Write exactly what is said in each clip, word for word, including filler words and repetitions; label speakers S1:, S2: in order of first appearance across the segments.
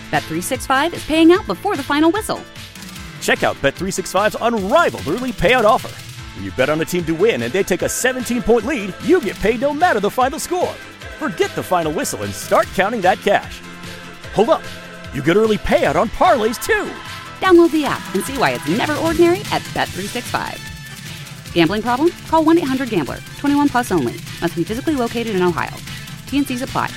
S1: Bet three sixty-five is paying out before the final whistle.
S2: Check out Bet three sixty-five's unrivaled early payout offer. When you bet on a team to win and they take a seventeen-point lead, you get paid no matter the final score. Forget the final whistle and start counting that cash. Hold up. You get early payout on parlays, too.
S1: Download the app and see why it's never ordinary at Bet three sixty-five. Gambling problem? Call one eight hundred gambler. twenty-one plus only. Must be physically located in Ohio. T N Cs apply.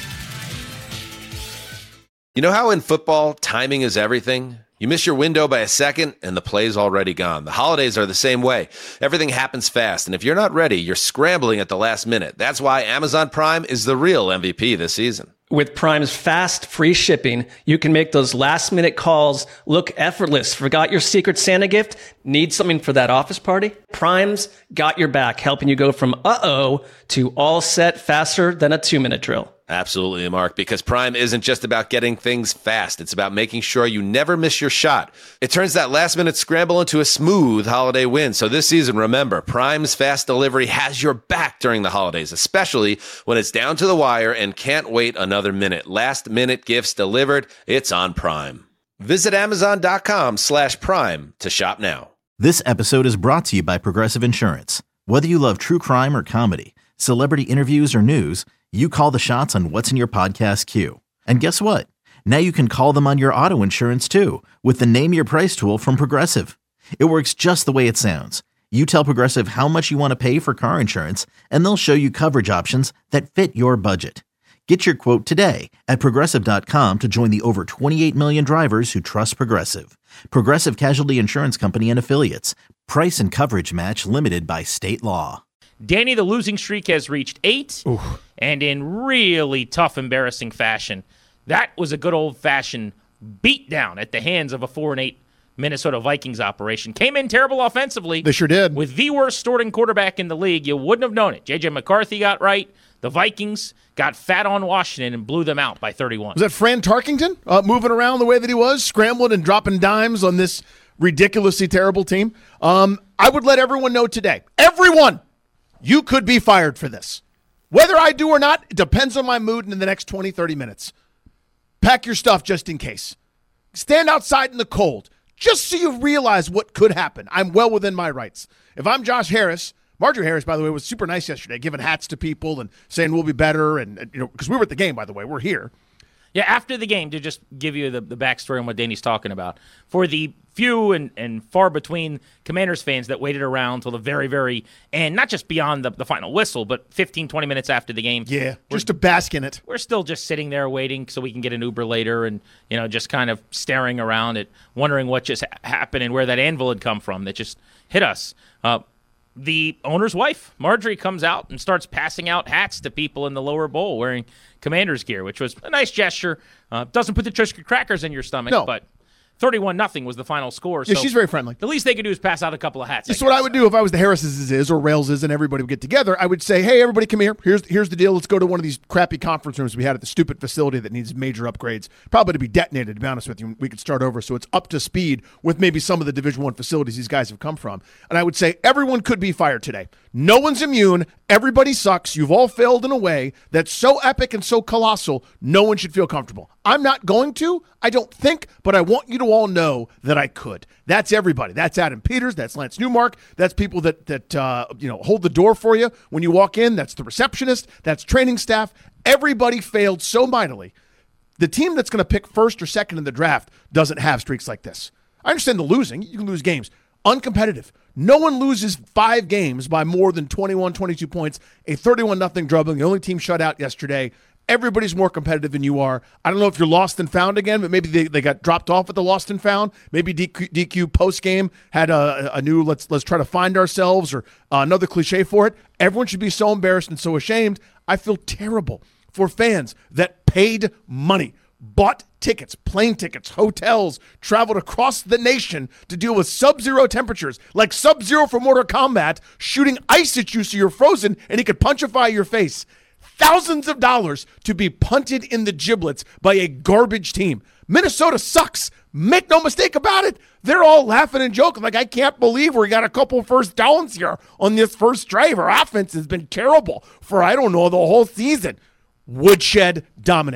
S3: You know how in football, timing is everything? You miss your window by a second, and the play's already gone. The holidays are the same way. Everything happens fast, and if you're not ready, you're scrambling at the last minute. That's why Amazon Prime is the real M V P this season.
S4: With Prime's fast, free shipping, you can make those last-minute calls look effortless. Forgot your Secret Santa gift? Need something for that office party? Prime's got your back, helping you go from uh-oh to all set faster than a two-minute drill.
S3: Absolutely, Mark, because Prime isn't just about getting things fast. It's about making sure you never miss your shot. It turns that last-minute scramble into a smooth holiday win. So this season, remember, Prime's fast delivery has your back during the holidays, especially when it's down to the wire and can't wait another minute. Last-minute gifts delivered, it's on Prime. Visit Amazon.com slash Prime to shop now.
S5: This episode is brought to you by Progressive Insurance. Whether you love true crime or comedy, celebrity interviews or news, you call the shots on what's in your podcast queue. And guess what? Now you can call them on your auto insurance too with the Name Your Price tool from Progressive. It works just the way it sounds. You tell Progressive how much you want to pay for car insurance, and they'll show you coverage options that fit your budget. Get your quote today at Progressive dot com to join the over twenty-eight million drivers who trust Progressive. Progressive Casualty Insurance Company and Affiliates. Price and coverage match limited by state law.
S6: Danny, the losing streak has reached eight,
S7: Oof.
S6: and in really tough, embarrassing fashion. That was a good old-fashioned beatdown at the hands of a four and eight Minnesota Vikings operation. Came in terrible offensively.
S7: They sure did.
S6: With the worst starting quarterback in the league. You wouldn't have known it. J J McCarthy got right. The Vikings got fat on Washington and blew them out by thirty-one.
S7: Was that Fran Tarkington uh, moving around the way that he was, scrambling and dropping dimes on this ridiculously terrible team? Um, I would let everyone know today. Everyone! You could be fired for this. Whether I do or not, it depends on my mood in the next twenty, thirty minutes. Pack your stuff just in case. Stand outside in the cold, just so you realize what could happen. I'm well within my rights. If I'm Josh Harris, Marjorie Harris, by the way, was super nice yesterday, giving hats to people and saying we'll be better, and you know, because we were at the game, by the way, we're here.
S6: Yeah, after the game, to just give you the, the backstory on what Danny's talking about, for the few and, and far between Commanders fans that waited around till the very, very end, not just beyond the, the final whistle, but fifteen, twenty minutes after the game.
S7: Yeah, just to bask in it.
S6: We're still just sitting there waiting so we can get an Uber later and, you know, just kind of staring around at wondering what just ha- happened and where that anvil had come from that just hit us. Uh, the owner's wife, Marjorie, comes out and starts passing out hats to people in the lower bowl wearing Commanders gear, which was a nice gesture. Uh, doesn't put the Triscuit crackers in your stomach,
S7: no.
S6: but thirty-one nothing was the final score.
S7: Yeah,
S6: so
S7: she's very friendly.
S6: The least they could do is pass out a couple of hats.
S7: That's what I would do if I was the Harris's or Rails's and everybody would get together. I would say, hey, everybody come here. Here's here's the deal. Let's go to one of these crappy conference rooms we had at the stupid facility that needs major upgrades. Probably to be detonated, to be honest with you. We could start over so it's up to speed with maybe some of the Division One facilities these guys have come from. And I would say everyone could be fired today. No one's immune. Everybody sucks. You've all failed in a way that's so epic and so colossal, no one should feel comfortable. I'm not going to. I don't think, but I want you to all know that I could. That's everybody. That's Adam Peters. That's Lance Newmark. That's people that that uh, you know hold the door for you when you walk in. That's the receptionist. That's training staff. Everybody failed so mightily. The team that's going to pick first or second in the draft doesn't have streaks like this. I understand the losing. You can lose games. Uncompetitive. No one loses five games by more than twenty-one, twenty-two points. A thirty-one nothing drubbing. The only team shut out yesterday. Everybody's more competitive than you are. I don't know if you're lost and found again, but maybe they, they got dropped off at the lost and found. Maybe D Q, D Q post-game had a, a new let's let's try to find ourselves or uh, another cliche for it. Everyone should be so embarrassed and so ashamed. I feel terrible for fans that paid money, bought tickets, plane tickets, hotels, traveled across the nation to deal with sub-zero temperatures, like Sub-Zero from Mortal Kombat, shooting ice at you so you're frozen and he could punchify your face. Thousands of dollars to be punted in the giblets by a garbage team. Minnesota sucks. Make no mistake about it. They're all laughing and joking like, I can't believe we got a couple first downs here on this first drive. Our offense has been terrible for, I don't know, the whole season. Woodshed dominant.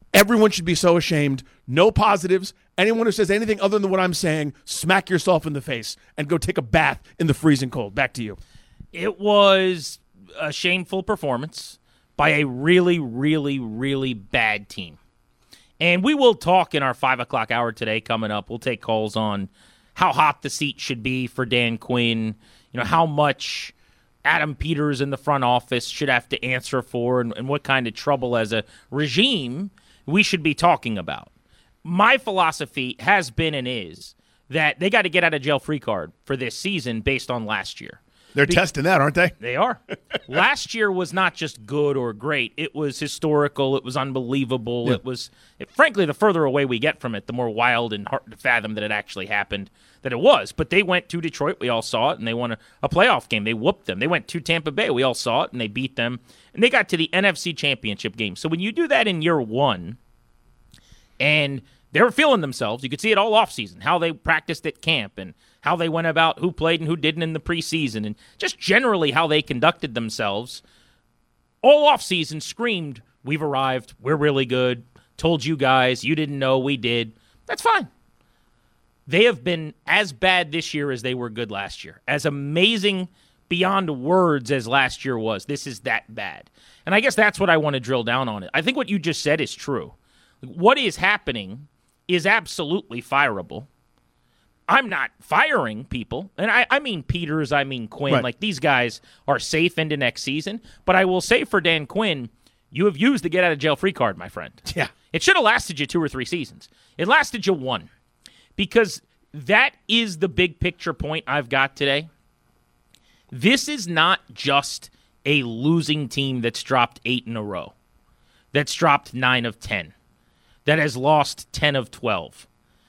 S7: Everyone should be so ashamed. No positives. Anyone who says anything other than what I'm saying, smack yourself in the face and go take a bath in the freezing cold. Back to you.
S6: It was a shameful performance by a really, really, really bad team. And we will talk in our five o'clock hour today coming up. We'll take calls on how hot the seat should be for Dan Quinn, you know, how much Adam Peters in the front office should have to answer for, and, and what kind of trouble as a regime we should be talking about. My philosophy has been and is that they got to get out of jail free card for this season based on last year.
S7: They're Be- testing that, aren't they?
S6: They are. Last year was not just good or great. It was historical. It was unbelievable. Yeah. It was, it, frankly, the further away we get from it, the more wild and hard to fathom that it actually happened that it was. But they went to Detroit. We all saw it, and they won a, a playoff game. They whooped them. They went to Tampa Bay. We all saw it, and they beat them. And they got to the N F C Championship game. So when you do that in year one, and they were feeling themselves, you could see it all offseason, how they practiced at camp and how they went about who played and who didn't in the preseason, and just generally how they conducted themselves. All offseason screamed, we've arrived, we're really good, told you guys, you didn't know, we did. That's fine. They have been as bad this year as they were good last year. As amazing beyond words as last year was, this is that bad. And I guess that's what I want to drill down on it. I think what you just said is true. What is happening is absolutely fireable. I'm not firing people, and I, I mean Peters, I mean Quinn. Right. Like, these guys are safe into next season. But I will say for Dan Quinn, you have used the get-out-of-jail-free card, my friend.
S7: Yeah.
S6: It should have lasted you two or three seasons. It lasted you one. Because that is the big picture point I've got today. This is not just a losing team that's dropped eight in a row, that's dropped nine of ten, that has lost ten of twelve.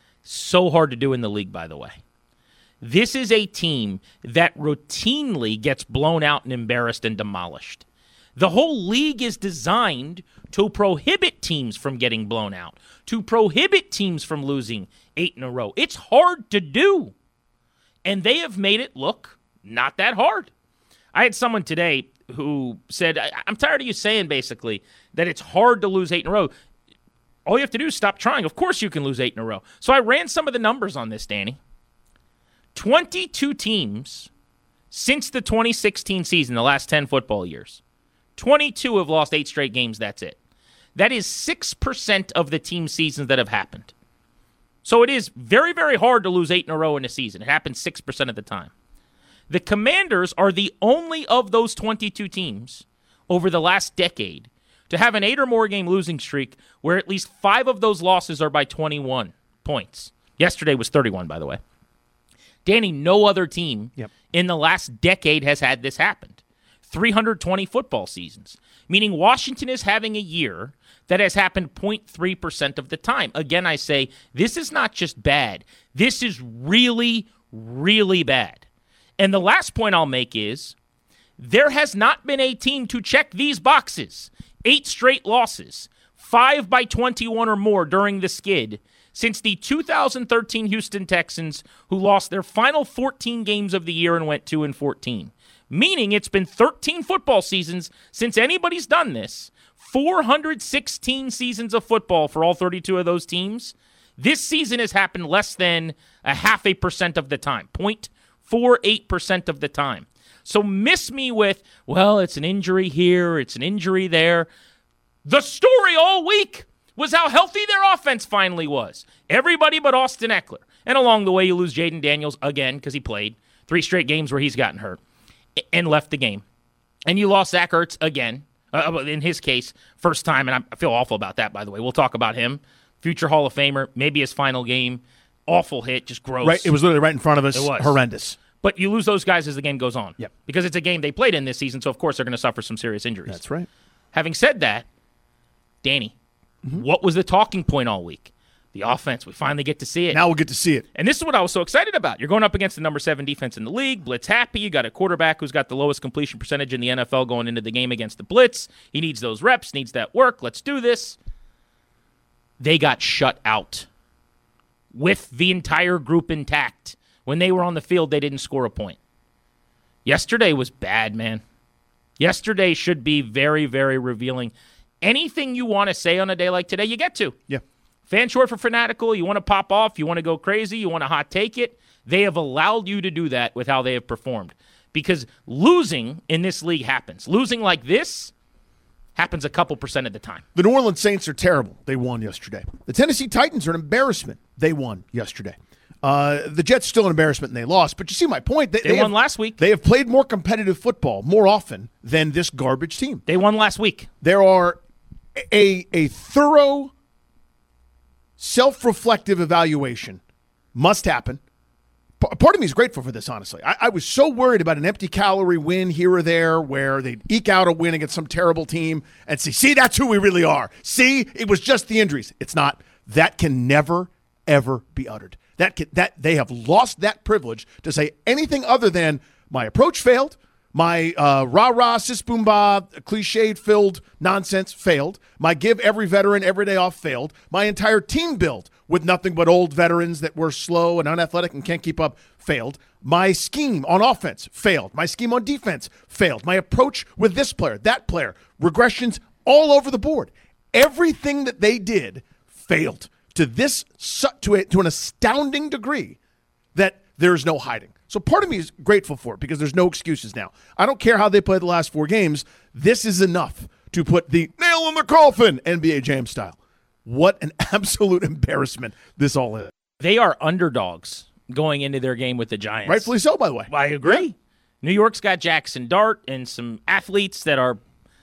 S6: So hard to do in the league, by the way. This is a team that routinely gets blown out and embarrassed and demolished. The whole league is designed to prohibit teams from getting blown out, to prohibit teams from losing eight in a row. It's hard to do. And they have made it look not that hard. I had someone today who said, I'm tired of you saying, basically, that it's hard to lose eight in a row. All you have to do is stop trying. Of course you can lose eight in a row. So I ran some of the numbers on this, Danny. twenty-two teams since the twenty sixteen season, the last ten football years. twenty-two have lost eight straight games, that's it. That is six percent of the team seasons that have happened. So it is very, very hard to lose eight in a row in a season. It happens six percent of the time. The Commanders are the only of those twenty-two teams over the last decade to have an eight or more game losing streak where at least five of those losses are by twenty-one points. Yesterday was thirty-one, by the way. Danny, no other team yep. in the last decade has had this happen. three hundred twenty football seasons, meaning Washington is having a year that has happened zero point three percent of the time. Again, I say, this is not just bad. This is really, really bad. And the last point I'll make is, there has not been a team to check these boxes. Eight straight losses, five by twenty-one or more during the skid, since the two thousand thirteen Houston Texans, who lost their final fourteen games of the year and went two and fourteen. Meaning it's been thirteen football seasons since anybody's done this. four hundred sixteen seasons of football for all thirty-two of those teams. This season has happened less than a half a percent of the time, zero point four eight percent of the time. So miss me with, well, it's an injury here, it's an injury there. The story all week was how healthy their offense finally was. Everybody but Austin Eckler. And along the way, you lose Jaden Daniels again because he played three straight games where he's gotten hurt and left the game. And you lost Zach Ertz again, uh, in his case, first time, and I feel awful about that, by the way. We'll talk about him. Future Hall of Famer, maybe his final game. Awful hit, just gross.
S7: Right, it was literally right in front of us.
S6: It was.
S7: Horrendous.
S6: But you lose those guys as the game goes on.
S7: Yep.
S6: Because it's a game they played in this season, so of course they're going to suffer some serious injuries.
S7: That's right.
S6: Having said that, Danny, mm-hmm. what was the talking point all week? The offense. We finally get to see it.
S7: Now we'll get to see it.
S6: And this is what I was so excited about. You're going up against the number seven defense in the league, blitz happy. You got a quarterback who's got the lowest completion percentage in the N F L going into the game against the blitz. He needs those reps, needs that work. Let's do this. They got shut out with the entire group intact. When they were on the field, they didn't score a point. Yesterday was bad, man. Yesterday should be very, very revealing. anything you want to say on a day like today, you get to.
S7: Yeah.
S6: Fan short for fanatical. You want to pop off. You want to go crazy. You want to hot take it. They have allowed you to do that with how they have performed. Because losing in this league happens. Losing like this happens a couple percent of the time.
S7: The New Orleans Saints are terrible. They won yesterday. The Tennessee Titans are an embarrassment. They won yesterday. Uh, the Jets still an embarrassment and they lost. But you see my point.
S6: They, they, they won
S7: have,
S6: last week.
S7: They have played more competitive football more often than this garbage team.
S6: They won last week.
S7: There are a, a thorough, self-reflective evaluation must happen. Part of me is grateful for this, honestly. I, I was so worried about an empty calorie win here or there where they'd eke out a win against some terrible team and see, see, that's who we really are. See, it was just the injuries. It's not. That can never, ever be uttered. That can, that they have lost that privilege to say anything other than my approach failed, my uh, rah-rah, sis-boom-bah, cliched-filled nonsense failed, my give every veteran every day off failed, my entire team build with nothing but old veterans that were slow and unathletic and can't keep up failed, my scheme on offense failed, my scheme on defense failed, my approach with this player, that player, regressions all over the board. Everything that they did failed to this to, a, to an astounding degree that there's no hiding. So part of me is grateful for it because there's no excuses now. I don't care how they played the last four games. This is enough to put the nail in the coffin, N B A Jam style. What an absolute embarrassment this all is.
S6: They are underdogs going into their game with the Giants.
S7: Rightfully so, by the way.
S6: I agree. Yeah. New York's got Jackson Dart and some athletes that are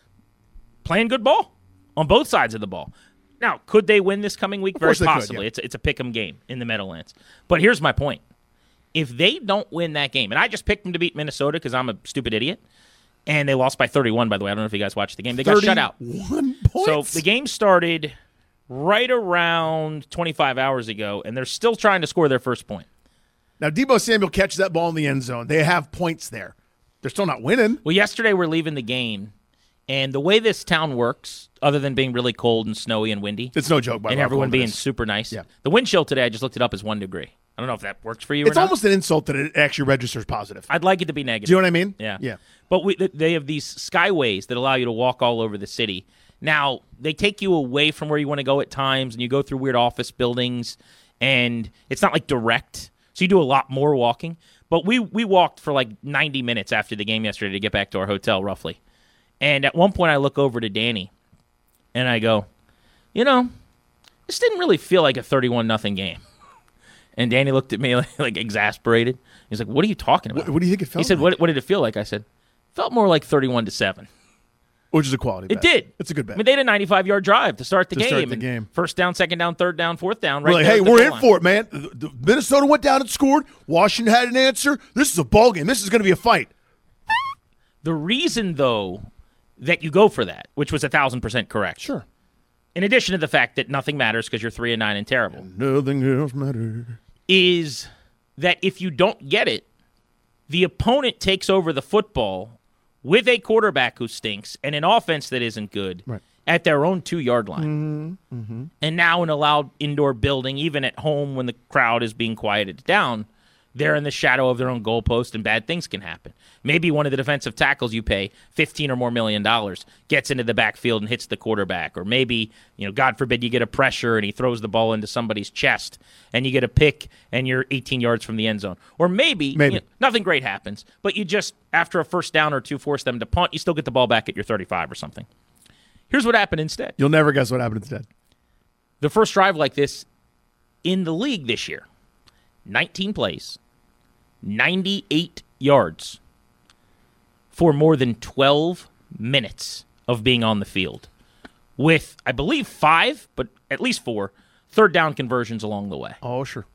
S6: playing good ball on both sides of the ball. Now, could they win this coming week? Very possibly. Could, yeah. It's, it's a pick'em game in the Meadowlands. But here's my point. If they don't win that game, and I just picked them to beat Minnesota because I'm a stupid idiot, and they lost by thirty-one, by the way. I don't know if you guys watched the game. They got shut out.
S7: thirty-one points?
S6: So the game started right around twenty-five hours ago, and they're still trying to score their first point.
S7: Now, Deebo Samuel catches that ball in the end zone. They have points there. They're still not winning.
S6: Well, yesterday we're leaving the game, and the way this town works, other than being really cold and snowy and windy.
S7: It's no joke, by the way.
S6: And everyone being super nice.
S7: Yeah.
S6: The wind chill today, I just looked it up, is one degree. I don't know if that works for you or
S7: It's
S6: not.
S7: almost an insult that it actually registers positive.
S6: I'd like it to be negative.
S7: Do you know what I mean?
S6: Yeah.
S7: Yeah.
S6: But we, they have these skyways that allow you to walk all over the city. Now, they take you away from where you want to go at times, and you go through weird office buildings, and it's not like direct. So you do a lot more walking. But we, we walked for like ninety minutes after the game yesterday to get back to our hotel, roughly. And at one point I look over to Danny, and I go, you know, this didn't really feel like a thirty-one nothing game. And Danny looked at me like, like exasperated. He's like, what are you talking about?
S7: What, what do you think it felt
S6: He said,
S7: like?
S6: what, what did it feel like? I said, felt more like thirty-one to seven.
S7: Which is a quality bet.
S6: It did.
S7: It's a good bet.
S6: I mean, they had a ninety-five-yard drive to start the
S7: To
S6: game.
S7: start the
S6: and
S7: game.
S6: First down, second down, third down, fourth down. Right
S7: we're like,
S6: there
S7: hey,
S6: at the
S7: we're
S6: goal
S7: in
S6: line.
S7: for it, man. The, the Minnesota went down and scored. Washington had an answer. This is a ball game. This is going to be a fight.
S6: The reason, though, that you go for that, which was one thousand percent correct.
S7: Sure.
S6: In addition to the fact that nothing matters because you're three and nine and terrible.
S7: And nothing else matters.
S6: Is that if you don't get it, the opponent takes over the football with a quarterback who stinks and an offense that isn't good
S7: right.
S6: at their own two-yard line.
S7: Mm-hmm. Mm-hmm.
S6: And now in a loud indoor building, even at home when the crowd is being quieted down, they're in the shadow of their own goalpost and bad things can happen. Maybe one of the defensive tackles you pay fifteen or more million dollars gets into the backfield and hits the quarterback. Or maybe, you know, God forbid you get a pressure and he throws the ball into somebody's chest and you get a pick and you're eighteen yards from the end zone. Or maybe,
S7: maybe.
S6: You know, nothing great happens, but you just, after a first down or two, force them to punt, you still get the ball back at your thirty-five or something. Here's what happened instead.
S7: You'll never guess what happened instead.
S6: The first drive like this in the league this year, nineteen plays, ninety-eight yards for more than twelve minutes of being on the field with, I believe, five, but at least four, third down conversions along the way.
S7: Oh, sure.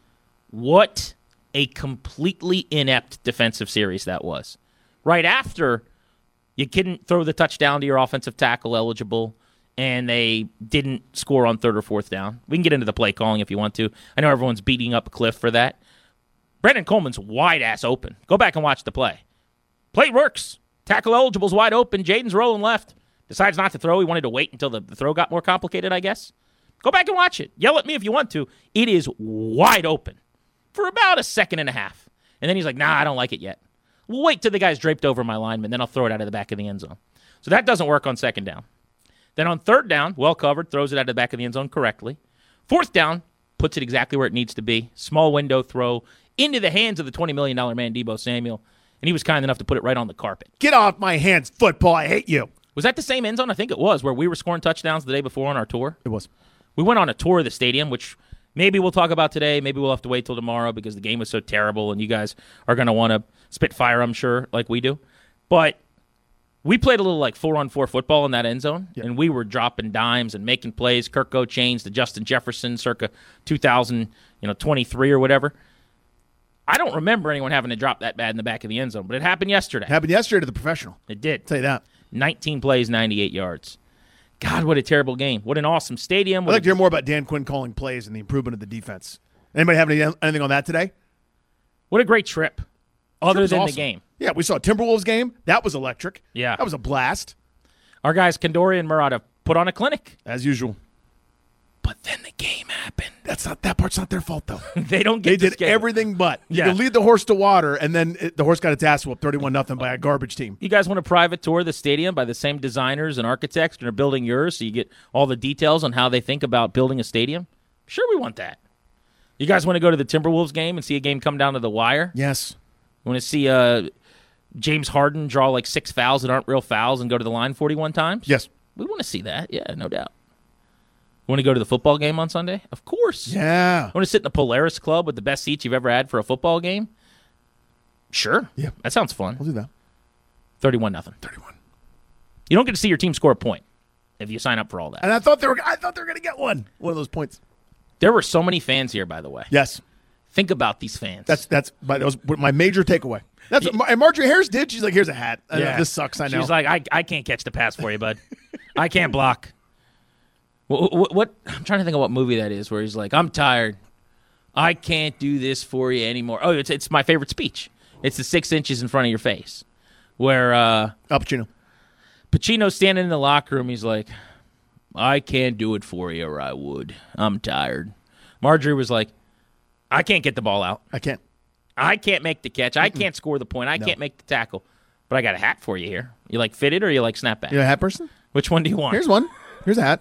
S6: What a completely inept defensive series that was. Right after, you couldn't throw the touchdown to your offensive tackle eligible, and they didn't score on third or fourth down. We can get into the play calling if you want to. I know everyone's beating up Cliff for that. Brandon Coleman's wide-ass open. Go back and watch the play. Play works. Tackle eligible's wide open. Jaden's rolling left. Decides not to throw. He wanted to wait until the, the throw got more complicated, I guess. Go back and watch it. Yell at me if you want to. It is wide open for about a second and a half. And then he's like, nah, I don't like it yet. We'll wait till the guy's draped over my lineman, then I'll throw it out of the back of the end zone. So that doesn't work on second down. Then on third down, well covered, throws it out of the back of the end zone correctly. Fourth down, puts it exactly where it needs to be. Small window throw into the hands of the twenty million dollars man, Deebo Samuel. And he was kind enough to put it right on the carpet.
S7: Get off my hands, football. I hate you.
S6: Was that the same end zone? I think it was, where we were scoring touchdowns the day before on our tour.
S7: It was.
S6: We went on a tour of the stadium, which maybe we'll talk about today. Maybe we'll have to wait till tomorrow because the game was so terrible, and you guys are going to want to spit fire, I'm sure, like we do. But we played a little like four-on-four football in that end zone, yeah. and we were dropping dimes and making plays. Kirk Chains to Justin Jefferson circa two thousand twenty-three or whatever. I don't remember anyone having to drop that bad in the back of the end zone, but it happened yesterday.
S7: It happened yesterday to the professional.
S6: It did.
S7: I'll tell you that.
S6: nineteen plays, ninety-eight yards. God, what a terrible game. What an awesome stadium.
S7: I'd like to hear more about Dan Quinn calling plays and the improvement of the defense. Anybody have any, anything on that today?
S6: What a great trip, other than
S7: awesome.
S6: the game.
S7: Yeah, we saw a Timberwolves game. That was electric.
S6: Yeah.
S7: That was a blast.
S6: Our guys, Kandori and Murata, put on a clinic.
S7: As usual.
S6: But then the game happened.
S7: That's not that part's not their fault though.
S6: they don't get.
S7: They did
S6: schedule.
S7: everything but.
S6: Yeah.
S7: You lead the horse to water, and then it, the horse got its ass whooped, thirty-one nothing by a garbage team.
S6: You guys want a private tour of the stadium by the same designers and architects that are building yours, so you get all the details on how they think about building a stadium? Sure, we want that. You guys want to go to the Timberwolves game and see a game come down to the wire?
S7: Yes.
S6: You want to see uh, James Harden draw like six fouls that aren't real fouls and go to the line forty-one times?
S7: Yes.
S6: We want to see that. Yeah, no doubt. Want to go to the football game on Sunday? Of course.
S7: Yeah.
S6: Want to sit in the Polaris Club with the best seats you've ever had for a football game? Sure.
S7: Yeah.
S6: That sounds fun.
S7: We'll do that.
S6: thirty-one nothing.
S7: thirty-one.
S6: You don't get to see your team score a point if you sign up for all that.
S7: And I thought they were I thought they were going to get one. One of those points.
S6: There were so many fans here, by the way.
S7: Yes.
S6: Think about these fans.
S7: That's that's my, that was my major takeaway. That's
S6: Yeah.
S7: what and Marjorie Harris did. She's like, here's a hat. I know,
S6: Yeah.
S7: this sucks, I know.
S6: She's like, I, I can't catch the pass for you, bud. I can't block. What, what, what? I'm trying to think of what movie that is where he's like, I'm tired. I can't do this for you anymore. Oh, it's it's my favorite speech. It's the six inches in front of your face where uh,
S7: Al Pacino.
S6: Pacino's standing in the locker room. He's like, I can't do it for you or I would. I'm tired. Marjorie was like, I can't get the ball out.
S7: I can't.
S6: I can't make the catch. I can't score the point. I
S7: No.
S6: can't make the tackle. But I got a hat for you here. You like fitted or you like snapback?
S7: You're a hat person?
S6: Which one do you want?
S7: Here's one. Here's a hat.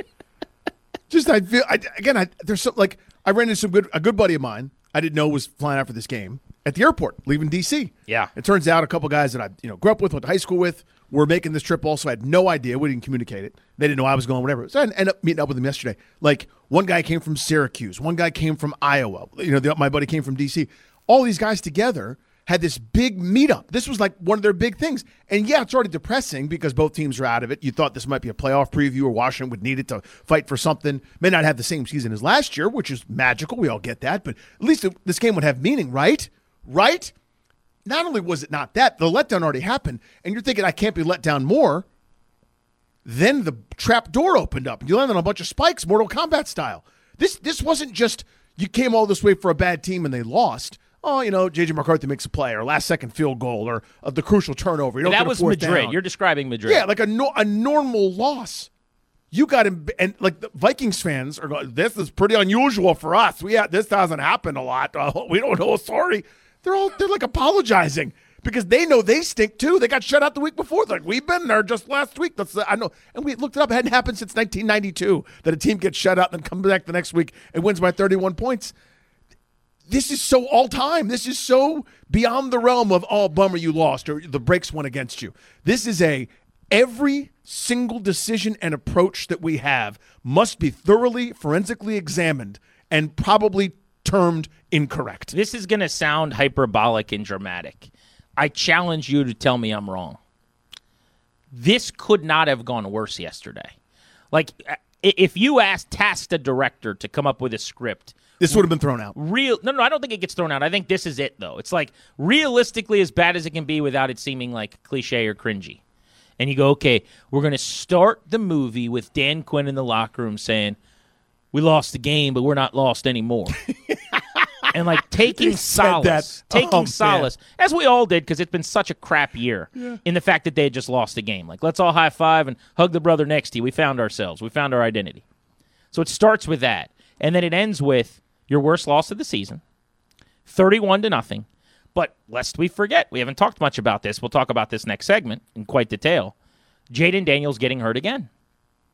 S7: Just I feel I, again. I, there's some like I ran into some good a good buddy of mine. I didn't know was flying out for this game at the airport, leaving D C.
S6: Yeah.
S7: It turns out a couple guys that I you know grew up with, went to high school with, were making this trip. Also, I had no idea. We didn't communicate it. They didn't know I was going. Whatever. So I ended up meeting up with them yesterday. Like one guy came from Syracuse, one guy came from Iowa. You know, the, my buddy came from D C. All these guys together had this big meetup. This was like one of their big things. And yeah, it's already depressing because both teams are out of it. You thought this might be a playoff preview or Washington would need it to fight for something. May not have the same season as last year, which is magical. We all get that. But at least it, this game would have meaning, right? Right? Not only was it not that, the letdown already happened. And you're thinking, I can't be let down more. Then the trap door opened up. You landed on a bunch of spikes, Mortal Kombat style. This, this wasn't just you came all this way for a bad team and they lost. Oh, you know, J J McCarthy makes a play, or last second field goal, or uh, the crucial turnover. You don't
S6: that
S7: get a
S6: was
S7: fourth
S6: Madrid.
S7: down.
S6: You're describing Madrid.
S7: Yeah, like a no, a normal loss. You got him, and like the Vikings fans are going, this is pretty unusual for us. We had, this doesn't happen a lot. Uh, we don't know. Sorry, they're all they're like apologizing because they know they stink too. They got shut out the week before. They're like, we've been there just last week. That's I know, and we looked it up. It hadn't happened since nineteen ninety-two that a team gets shut out and then comes back the next week and wins by thirty-one points. This is so all-time. This is so beyond the realm of, oh, bummer you lost or the breaks went against you. This is a every single decision and approach that we have must be thoroughly forensically examined and probably termed incorrect.
S6: This is going to sound hyperbolic and dramatic. I challenge you to tell me I'm wrong. This could not have gone worse yesterday. Like, if you asked, tasked a director to come up with a script,
S7: this would have been thrown out.
S6: Real? No, no, I don't think it gets thrown out. I think this is it, though. It's like realistically as bad as it can be without it seeming like cliche or cringy. And you go, okay, we're going to start the movie with Dan Quinn in the locker room saying, we lost the game, but we're not lost anymore. And like taking solace, taking
S7: oh,
S6: solace, man. As we all did, because it's been such a crap year yeah. in the fact that they had just lost the game. Like, let's all high five and hug the brother next to you. We found ourselves. We found our identity. So it starts with that. And then it ends with your worst loss of the season, thirty-one to nothing. But lest we forget, we haven't talked much about this. We'll talk about this next segment in quite detail. Jaden Daniels getting hurt again.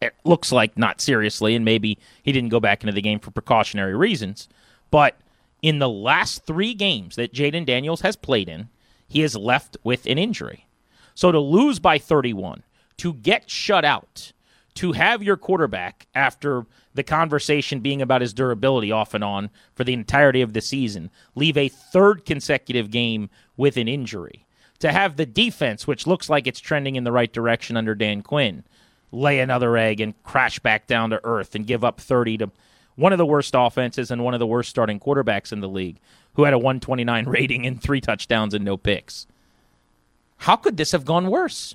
S6: it looks like not seriously, and maybe he didn't go back into the game for precautionary reasons. But in the last three games that Jayden Daniels has played in, he is left with an injury. So to lose by thirty-one, to get shut out, to have your quarterback, after the conversation being about his durability off and on for the entirety of the season, leave a third consecutive game with an injury. To have the defense, which looks like it's trending in the right direction under Dan Quinn, lay another egg and crash back down to earth and give up thirty to one of the worst offenses and one of the worst starting quarterbacks in the league, who had a one twenty-nine rating and three touchdowns and no picks. How could this have gone worse?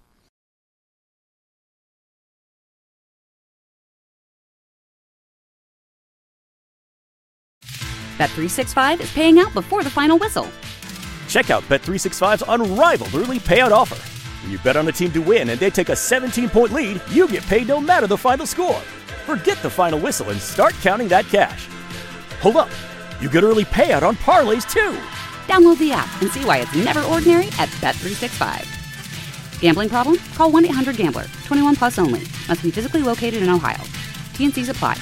S1: Bet three sixty-five is paying out before the final whistle.
S2: Check out Bet three sixty-five's unrivaled early payout offer. When you bet on a team to win and they take a seventeen-point lead, you get paid no matter the final score. Forget the final whistle and start counting that cash. Hold up. You get early payout on parlays, too.
S1: Download the app and see why it's never ordinary at Bet three sixty-five. Gambling problem? Call one eight hundred gambler. twenty-one plus only. Must be physically located in Ohio. T N Cs apply.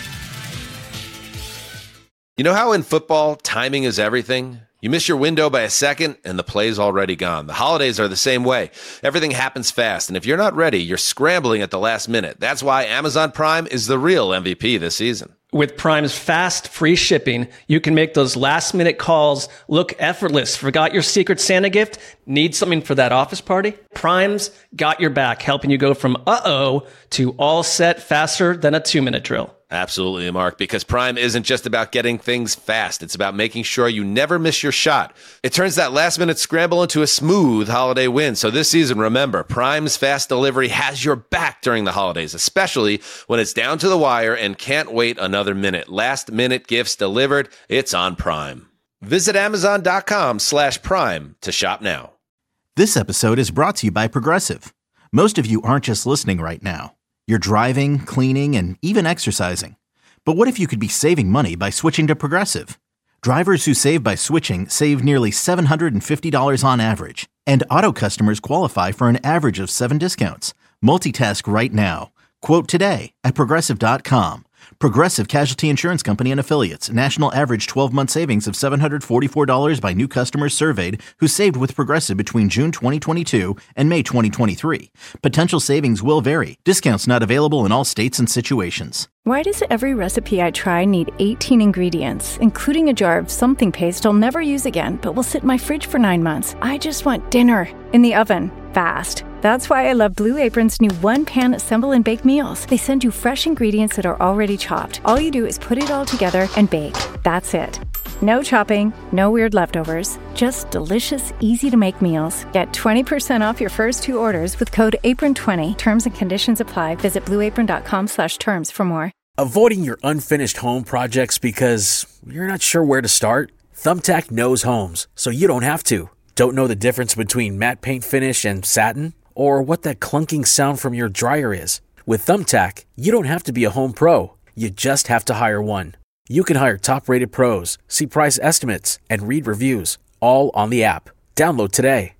S3: You know how in football, timing is everything? You miss your window by a second, and the play's already gone. The holidays are the same way. Everything happens fast, and if you're not ready, you're scrambling at the last minute. That's why Amazon Prime is the real M V P this season.
S4: With Prime's fast, free shipping, you can make those last-minute calls look effortless. Forgot your Secret Santa gift? Need something for that office party? Prime's got your back, helping you go from uh-oh to all set faster than a two-minute drill.
S3: Absolutely, Mark, because Prime isn't just about getting things fast. It's about making sure you never miss your shot. It turns that last-minute scramble into a smooth holiday win. So this season, remember, Prime's fast delivery has your back during the holidays, especially when it's down to the wire and can't wait another minute. Last-minute gifts delivered, it's on Prime. Visit Amazon.com slash Prime to shop now.
S5: This episode is brought to you by Progressive. Most of you aren't just listening right now. You're driving, cleaning, and even exercising. But what if you could be saving money by switching to Progressive? Drivers who save by switching save nearly seven hundred fifty dollars on average. And auto customers qualify for an average of seven discounts. Multitask right now. Quote today at Progressive dot com. Progressive Casualty Insurance Company and Affiliates. National average twelve-month savings of seven hundred forty-four dollars by new customers surveyed who saved with Progressive between June twenty twenty-two and May twenty twenty-three. Potential savings will vary. Discounts not available in all states and situations.
S8: Why does every recipe I try need eighteen ingredients, including a jar of something paste I'll never use again, but will sit in my fridge for nine months? I just want dinner in the oven, fast. That's why I love Blue Apron's new one-pan assemble and bake meals. They send you fresh ingredients that are already chopped. All you do is put it all together and bake. That's it. No chopping, no weird leftovers, just delicious, easy-to-make meals. Get twenty percent off your first two orders with code apron twenty. Terms and conditions apply. Visit blueapron.com slash terms for more.
S9: Avoiding your unfinished home projects because you're not sure where to start? Thumbtack knows homes, so you don't have to. Don't know the difference between matte paint finish and satin? Or what that clunking sound from your dryer is? With Thumbtack, you don't have to be a home pro. You just have to hire one. You can hire top-rated pros, see price estimates, and read reviews, all on the app. Download today.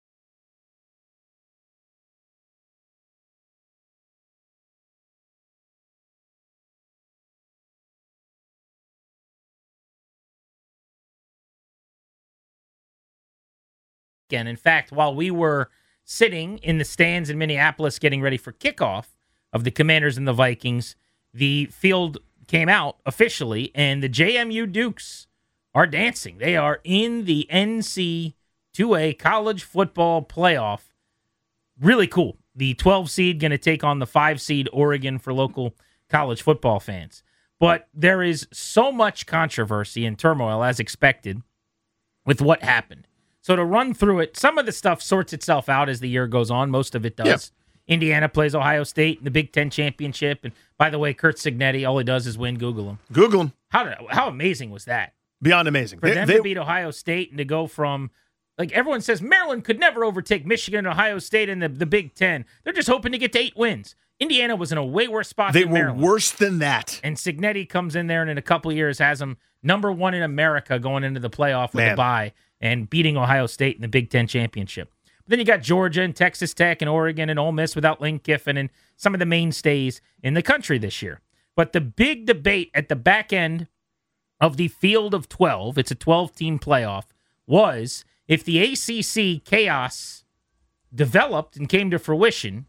S6: Again, in fact, while we were sitting in the stands in Minneapolis getting ready for kickoff of the Commanders and the Vikings, the field came out officially, and the J M U Dukes are dancing. They are in the N C double A college football playoff. Really cool. The twelve seed going to take on the five seed Oregon for local college football fans. But there is so much controversy and turmoil, as expected, with what happened. So to run through it, some of the stuff sorts itself out as the year goes on. Most of it does. Yep. Indiana plays Ohio State in the Big Ten Championship. And by the way, Kurt Signetti, all he does is win. Google him.
S7: Google him.
S6: How did, how amazing was that?
S7: Beyond amazing.
S6: For
S7: they,
S6: them
S7: they,
S6: to beat Ohio State and to go from, like everyone says, Maryland could never overtake Michigan and Ohio State in the, the Big Ten. They're just hoping to get to eight wins. Indiana was in a way worse spot
S7: they
S6: than Maryland.
S7: They were worse than that.
S6: And Signetti comes in there and in a couple of years has them number one in America going into the playoff with
S7: Man.
S6: a bye and beating Ohio State in the Big Ten Championship. Then you got Georgia and Texas Tech and Oregon and Ole Miss without Lane Kiffin and some of the mainstays in the country this year. But the big debate at the back end of the field of twelve, it's a twelve-team playoff, was if the A C C chaos developed and came to fruition,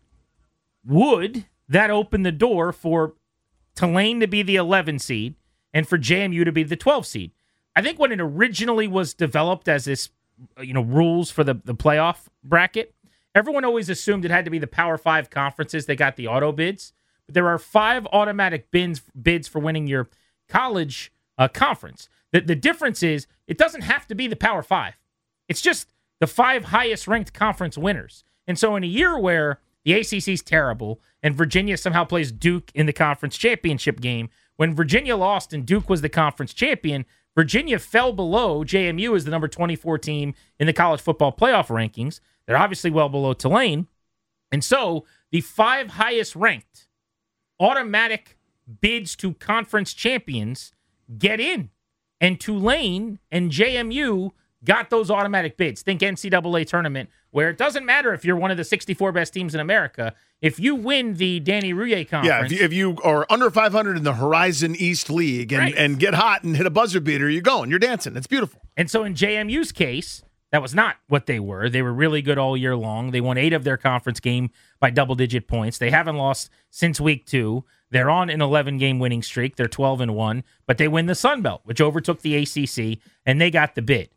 S6: would that open the door for Tulane to be the eleven seed and for J M U to be the twelve seed? I think when it originally was developed as this, you know, rules for the, the playoff bracket, everyone always assumed it had to be the Power Five conferences that got the auto bids. But there are five automatic bids, bids for winning your college uh, conference. The, the difference is it doesn't have to be the Power Five. It's just the five highest ranked conference winners. And so in a year where the A C C is terrible and Virginia somehow plays Duke in the conference championship game, when Virginia lost and Duke was the conference champion, Virginia fell below J M U as the number twenty-four team in the college football playoff rankings. They're obviously well below Tulane. And so the five highest ranked automatic bids to conference champions get in. And Tulane and J M U got those automatic bids. Think N C double A tournament, where it doesn't matter if you're one of the sixty-four best teams in America. If you win the Danny Rouillet conference.
S7: Yeah, if you, if you are under five hundred in the Horizon East League and,
S6: right. and
S7: get hot and hit a buzzer beater, you're going. You're dancing. It's beautiful.
S6: And so in J M U's case, that was not what they were. They were really good all year long. They won eight of their conference game by double-digit points. They haven't lost since week two. They're on an eleven-game winning streak. They're twelve and one, but they win the Sun Belt, which overtook the A C C, and they got the bid.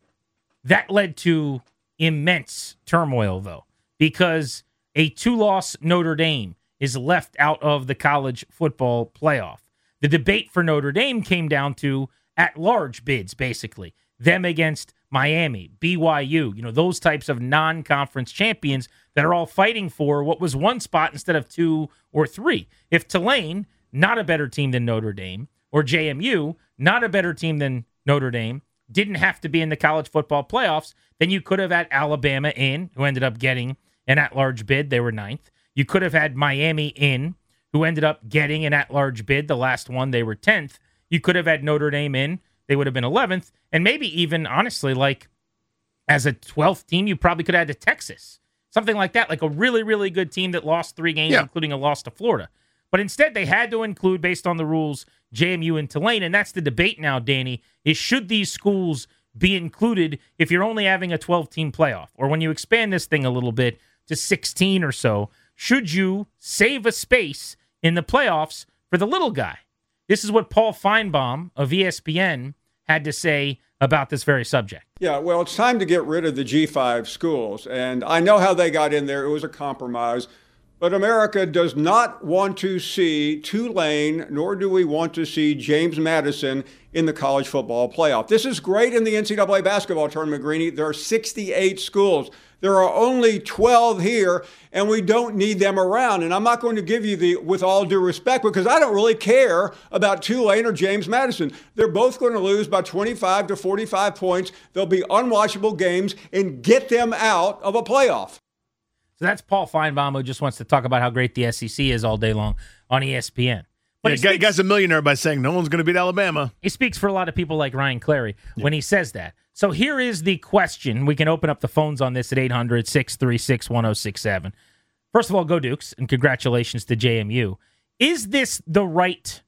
S6: That led to immense turmoil, though, because a two-loss Notre Dame is left out of the college football playoff. The debate for Notre Dame came down to at-large bids, basically. Them against Miami, B Y U, you know, those types of non-conference champions that are all fighting for what was one spot instead of two or three. If Tulane, not a better team than Notre Dame, or J M U, not a better team than Notre Dame, didn't have to be in the college football playoffs, then you could have had Alabama in, who ended up getting an at-large bid. They were ninth. You could have had Miami in, who ended up getting an at-large bid. The last one, they were tenth. You could have had Notre Dame in. They would have been eleventh. And maybe even, honestly, like as a twelfth team, you probably could have had to Texas. Something like that, like a really, really good team that lost three games, yeah. including a loss to Florida. But instead, they had to include, based on the rules, J M U and Tulane. And that's the debate now, Danny, is should these schools be included if you're only having a twelve-team playoff? Or when you expand this thing a little bit to sixteen or so, should you save a space in the playoffs for the little guy? This is what Paul Feinbaum of E S P N had to say about this very subject.
S10: Yeah, well, it's time to get rid of the G five schools. And I know how they got in there. It was a compromise. But America does not want to see Tulane, nor do we want to see James Madison in the college football playoff. This is great in the N C double A basketball tournament, Greeny. There are sixty-eight schools. There are only twelve here, and we don't need them around. And I'm not going to give you the, with all due respect, because I don't really care about Tulane or James Madison. They're both going to lose by twenty-five to forty-five points. They'll be unwatchable games, and get them out of a playoff.
S6: So that's Paul Feinbaum, who just wants to talk about how great the S E C is all day long on E S P N. But
S7: yeah,
S6: he, speaks,
S7: he guy's a millionaire by saying no one's going to beat Alabama.
S6: He speaks for a lot of people like Ryan Clary yeah. when he says that. So here is the question. We can open up the phones on this at eight hundred, six three six, one oh six seven. First of all, go Dukes, and congratulations to J M U. Is this the right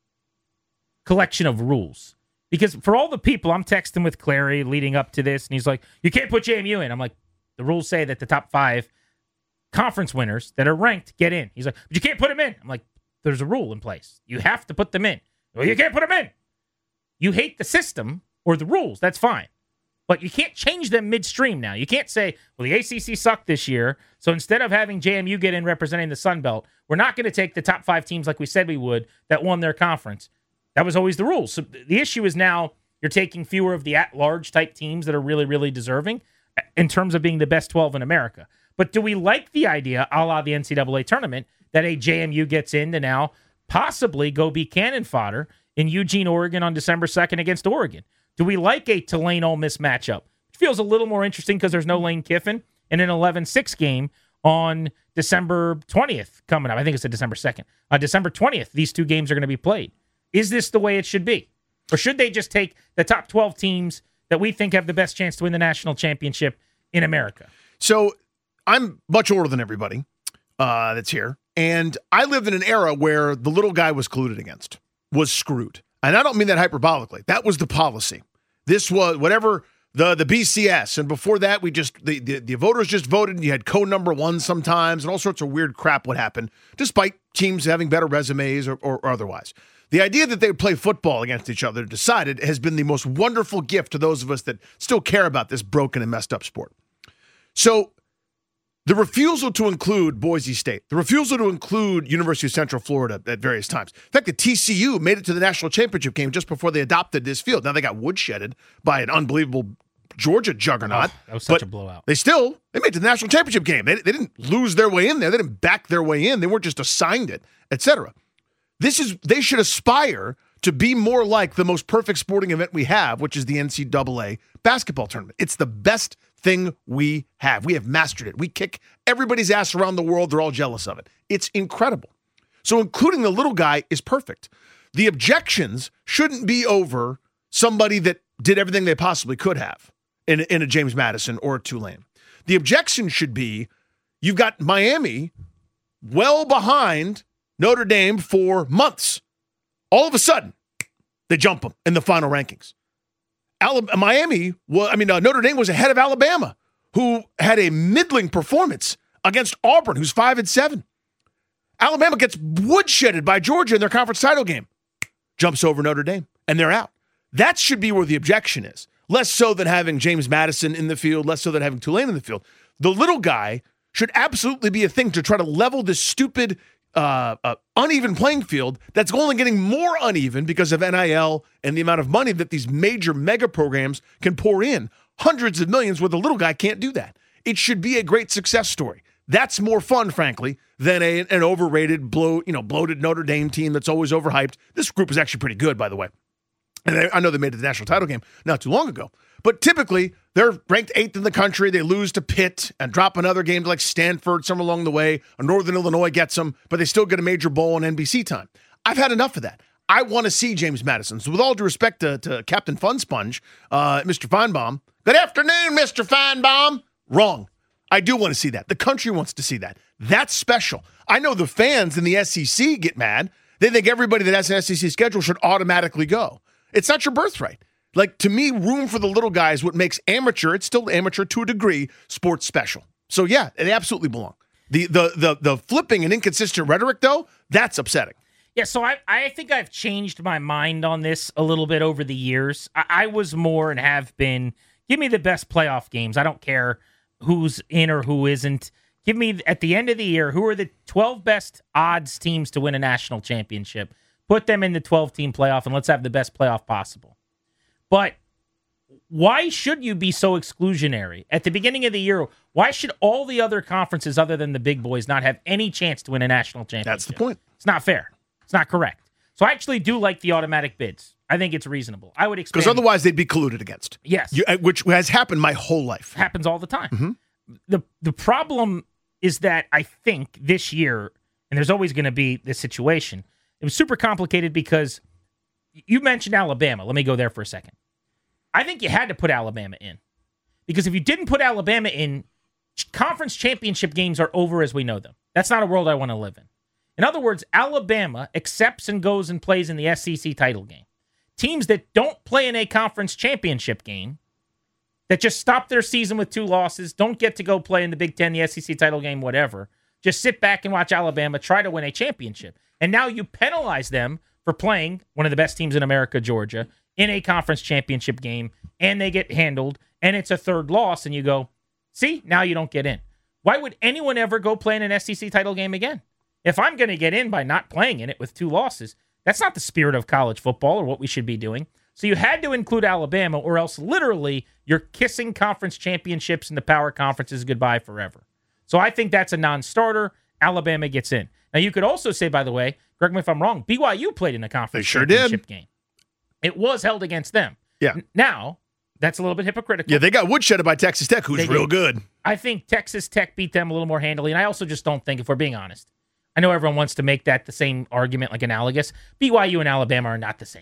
S6: collection of rules? Because for all the people, I'm texting with Clary leading up to this, and he's like, you can't put J M U in. I'm like, the rules say that the top five conference winners that are ranked get in. He's like, but you can't put them in. I'm like, there's a rule in place. You have to put them in. Well, you can't put them in. You hate the system or the rules. That's fine. But you can't change them midstream now. You can't say, well, the A C C sucked this year, so instead of having J M U get in representing the Sun Belt, we're not going to take the top five teams like we said we would that won their conference. That was always the rule. So the issue is now you're taking fewer of the at-large type teams that are really, really deserving in terms of being the best twelve in America. But do we like the idea, a la the N C double A tournament, that a J M U gets in to now possibly go be cannon fodder in Eugene, Oregon on December second against Oregon? Do we like a Tulane-Ole Miss matchup? It feels a little more interesting because there's no Lane Kiffin in an eleven six game on December twentieth coming up. I think it's a December second. On December twentieth, these two games are going to be played. Is this the way it should be? Or should they just take the top twelve teams that we think have the best chance to win the national championship in America?
S7: So I'm much older than everybody uh, that's here. And I lived in an era where the little guy was colluded against, was screwed. And I don't mean that hyperbolically. That was the policy. This was whatever the, the B C S. And before that, we just, the, the, the voters just voted and you had code number one sometimes and all sorts of weird crap would happen, despite teams having better resumes or, or, or otherwise. The idea that they would play football against each other decided has been the most wonderful gift to those of us that still care about this broken and messed up sport. So the refusal to include Boise State, the refusal to include University of Central Florida at various times. In fact, the T C U made it to the national championship game just before they adopted this field. Now they got woodshedded by an unbelievable Georgia juggernaut.
S6: Oh, that was such
S7: but
S6: a blowout.
S7: They still, they made it to the national championship game. They, they didn't lose their way in there. They didn't back their way in. They weren't just assigned it, et cetera. This is, they should aspire to be more like the most perfect sporting event we have, which is the N C double A basketball tournament. It's the best thing we have. We have mastered it. We kick everybody's ass around the world. They're all jealous of it. It's incredible. So including the little guy is perfect. The objections shouldn't be over somebody that did everything they possibly could have in, in a James Madison or a Tulane. The objection should be you've got Miami well behind Notre Dame for months. All of a sudden, they jump them in the final rankings. Alabama, Miami, well, I mean, uh, Notre Dame was ahead of Alabama, who had a middling performance against Auburn, who's five and seven. Alabama gets woodshedded by Georgia in their conference title game, jumps over Notre Dame, and they're out. That should be where the objection is. Less so than having James Madison in the field, less so than having Tulane in the field. The little guy should absolutely be a thing to try to level this stupid Uh, uh, uneven playing field that's only getting more uneven because of N I L and the amount of money that these major mega programs can pour in. Hundreds of millions where the little guy can't do that. It should be a great success story. That's more fun, frankly, than a, an overrated, blow, you know, bloated Notre Dame team that's always overhyped. This group is actually pretty good, by the way. And I, I know they made it to the national title game not too long ago. But typically, they're ranked eighth in the country. They lose to Pitt and drop another game to like Stanford somewhere along the way. Or Northern Illinois gets them, but they still get a major bowl on N B C time. I've had enough of that. I want to see James Madison. So with all due respect to, to Captain Fun Sponge, uh, Mister Feinbaum, good afternoon, Mister Feinbaum. Wrong. I do want to see that. The country wants to see that. That's special. I know the fans in the S E C get mad. They think everybody that has an S E C schedule should automatically go. It's not your birthright. Like, to me, room for the little guy is what makes amateur, it's still amateur to a degree, sports special. So, yeah, they absolutely belong. The the the the flipping and inconsistent rhetoric, though, that's upsetting.
S6: Yeah, so I, I think I've changed my mind on this a little bit over the years. I, I was more and have been, give me the best playoff games. I don't care who's in or who isn't. Give me, at the end of the year, who are the twelve best odds teams to win a national championship. Put them in the twelve-team playoff, and let's have the best playoff possible. But why should you be so exclusionary? At the beginning of the year, why should all the other conferences other than the big boys not have any chance to win a national championship?
S7: That's the point.
S6: It's not fair. It's not correct. So I actually do like the automatic bids. I think it's reasonable. I would expand.
S7: Because otherwise they'd be colluded against.
S6: Yes.
S7: You, which has happened my whole life.
S6: Happens all the time.
S7: Mm-hmm.
S6: The, the problem is that I think this year, and there's always going to be this situation, it was super complicated because you mentioned Alabama. Let me go there for a second. I think you had to put Alabama in. Because if you didn't put Alabama in, conference championship games are over as we know them. That's not a world I want to live in. In other words, Alabama accepts and goes and plays in the S E C title game. Teams that don't play in a conference championship game, that just stop their season with two losses, don't get to go play in the Big Ten, the S E C title game, whatever, just sit back and watch Alabama try to win a championship. And now you penalize them for playing one of the best teams in America, Georgia, in a conference championship game, and they get handled, and it's a third loss, and you go, see, now you don't get in. Why would anyone ever go play in an S E C title game again? If I'm going to get in by not playing in it with two losses, that's not the spirit of college football or what we should be doing. So you had to include Alabama, or else literally you're kissing conference championships and the power conferences goodbye forever. So I think that's a non-starter. Alabama gets in. Now, you could also say, by the way, correct me if I'm wrong, B Y U played in a conference
S7: they sure
S6: championship
S7: did.
S6: game. It was held against them.
S7: Yeah.
S6: N- Now, that's a little bit hypocritical.
S7: Yeah, they got woodshedded by Texas Tech, who's
S6: They
S7: real
S6: did.
S7: good.
S6: I think Texas Tech beat them a little more handily, and I also just don't think, if we're being honest, I know everyone wants to make that the same argument, like analogous. B Y U and Alabama are not the same.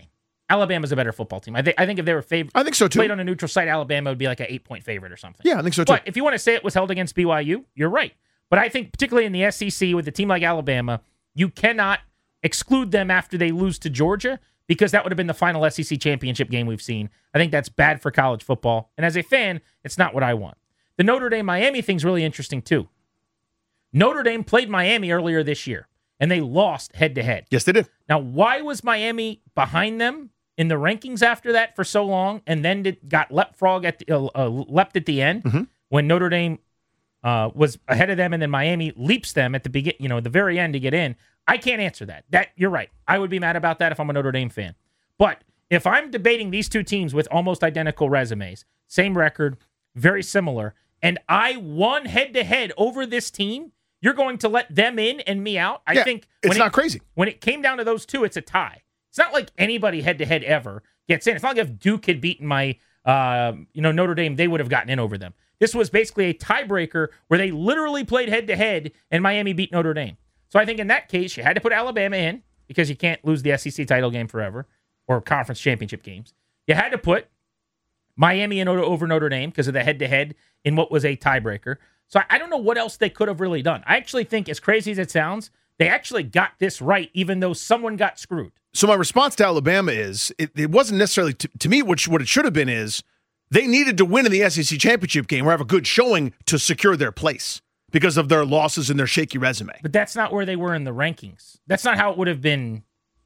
S6: Alabama's a better football team. I think. I think if they were favored,
S7: I think so too.
S6: Played on a neutral site, Alabama would be like an eight-point favorite or something.
S7: Yeah, I think so too.
S6: But if you want to say it was held against B Y U, you're right. But I think particularly in the S E C with a team like Alabama, you cannot exclude them after they lose to Georgia because that would have been the final S E C championship game we've seen. I think that's bad for college football. And as a fan, it's not what I want. The Notre Dame-Miami thing's really interesting too. Notre Dame played Miami earlier this year, and they lost head-to-head.
S7: Yes, they did.
S6: Now, why was Miami behind them in the rankings after that for so long, and then did, got leapfrog at the, uh, uh, leapt at the end
S7: mm-hmm.
S6: when Notre Dame uh, was ahead of them, and then Miami leaps them at the begin, you know, the very end to get in? I can't answer that. That you're right. I would be mad about that if I'm a Notre Dame fan. But if I'm debating these two teams with almost identical resumes, same record, very similar, and I won head-to-head over this team, you're going to let them in and me out? I
S7: yeah,
S6: think
S7: it's
S6: when
S7: not
S6: it,
S7: crazy.
S6: When it came down to those two, it's a tie. It's not like anybody head-to-head ever gets in. It's not like if Duke had beaten my, uh, you know, Notre Dame, they would have gotten in over them. This was basically a tiebreaker where they literally played head-to-head, and Miami beat Notre Dame. So I think in that case, you had to put Alabama in because you can't lose the S E C title game forever or conference championship games. You had to put Miami in over Notre Dame because of the head-to-head in what was a tiebreaker. So I don't know what else they could have really done. I actually think, as crazy as it sounds, they actually got this right, even though someone got screwed.
S7: So my response to Alabama is, it, it wasn't necessarily, to, to me, which what it should have been is, they needed to win in the S E C championship game or have a good showing to secure their place because of their losses and their shaky resume.
S6: But that's not where they were in the rankings. That's not how it would have been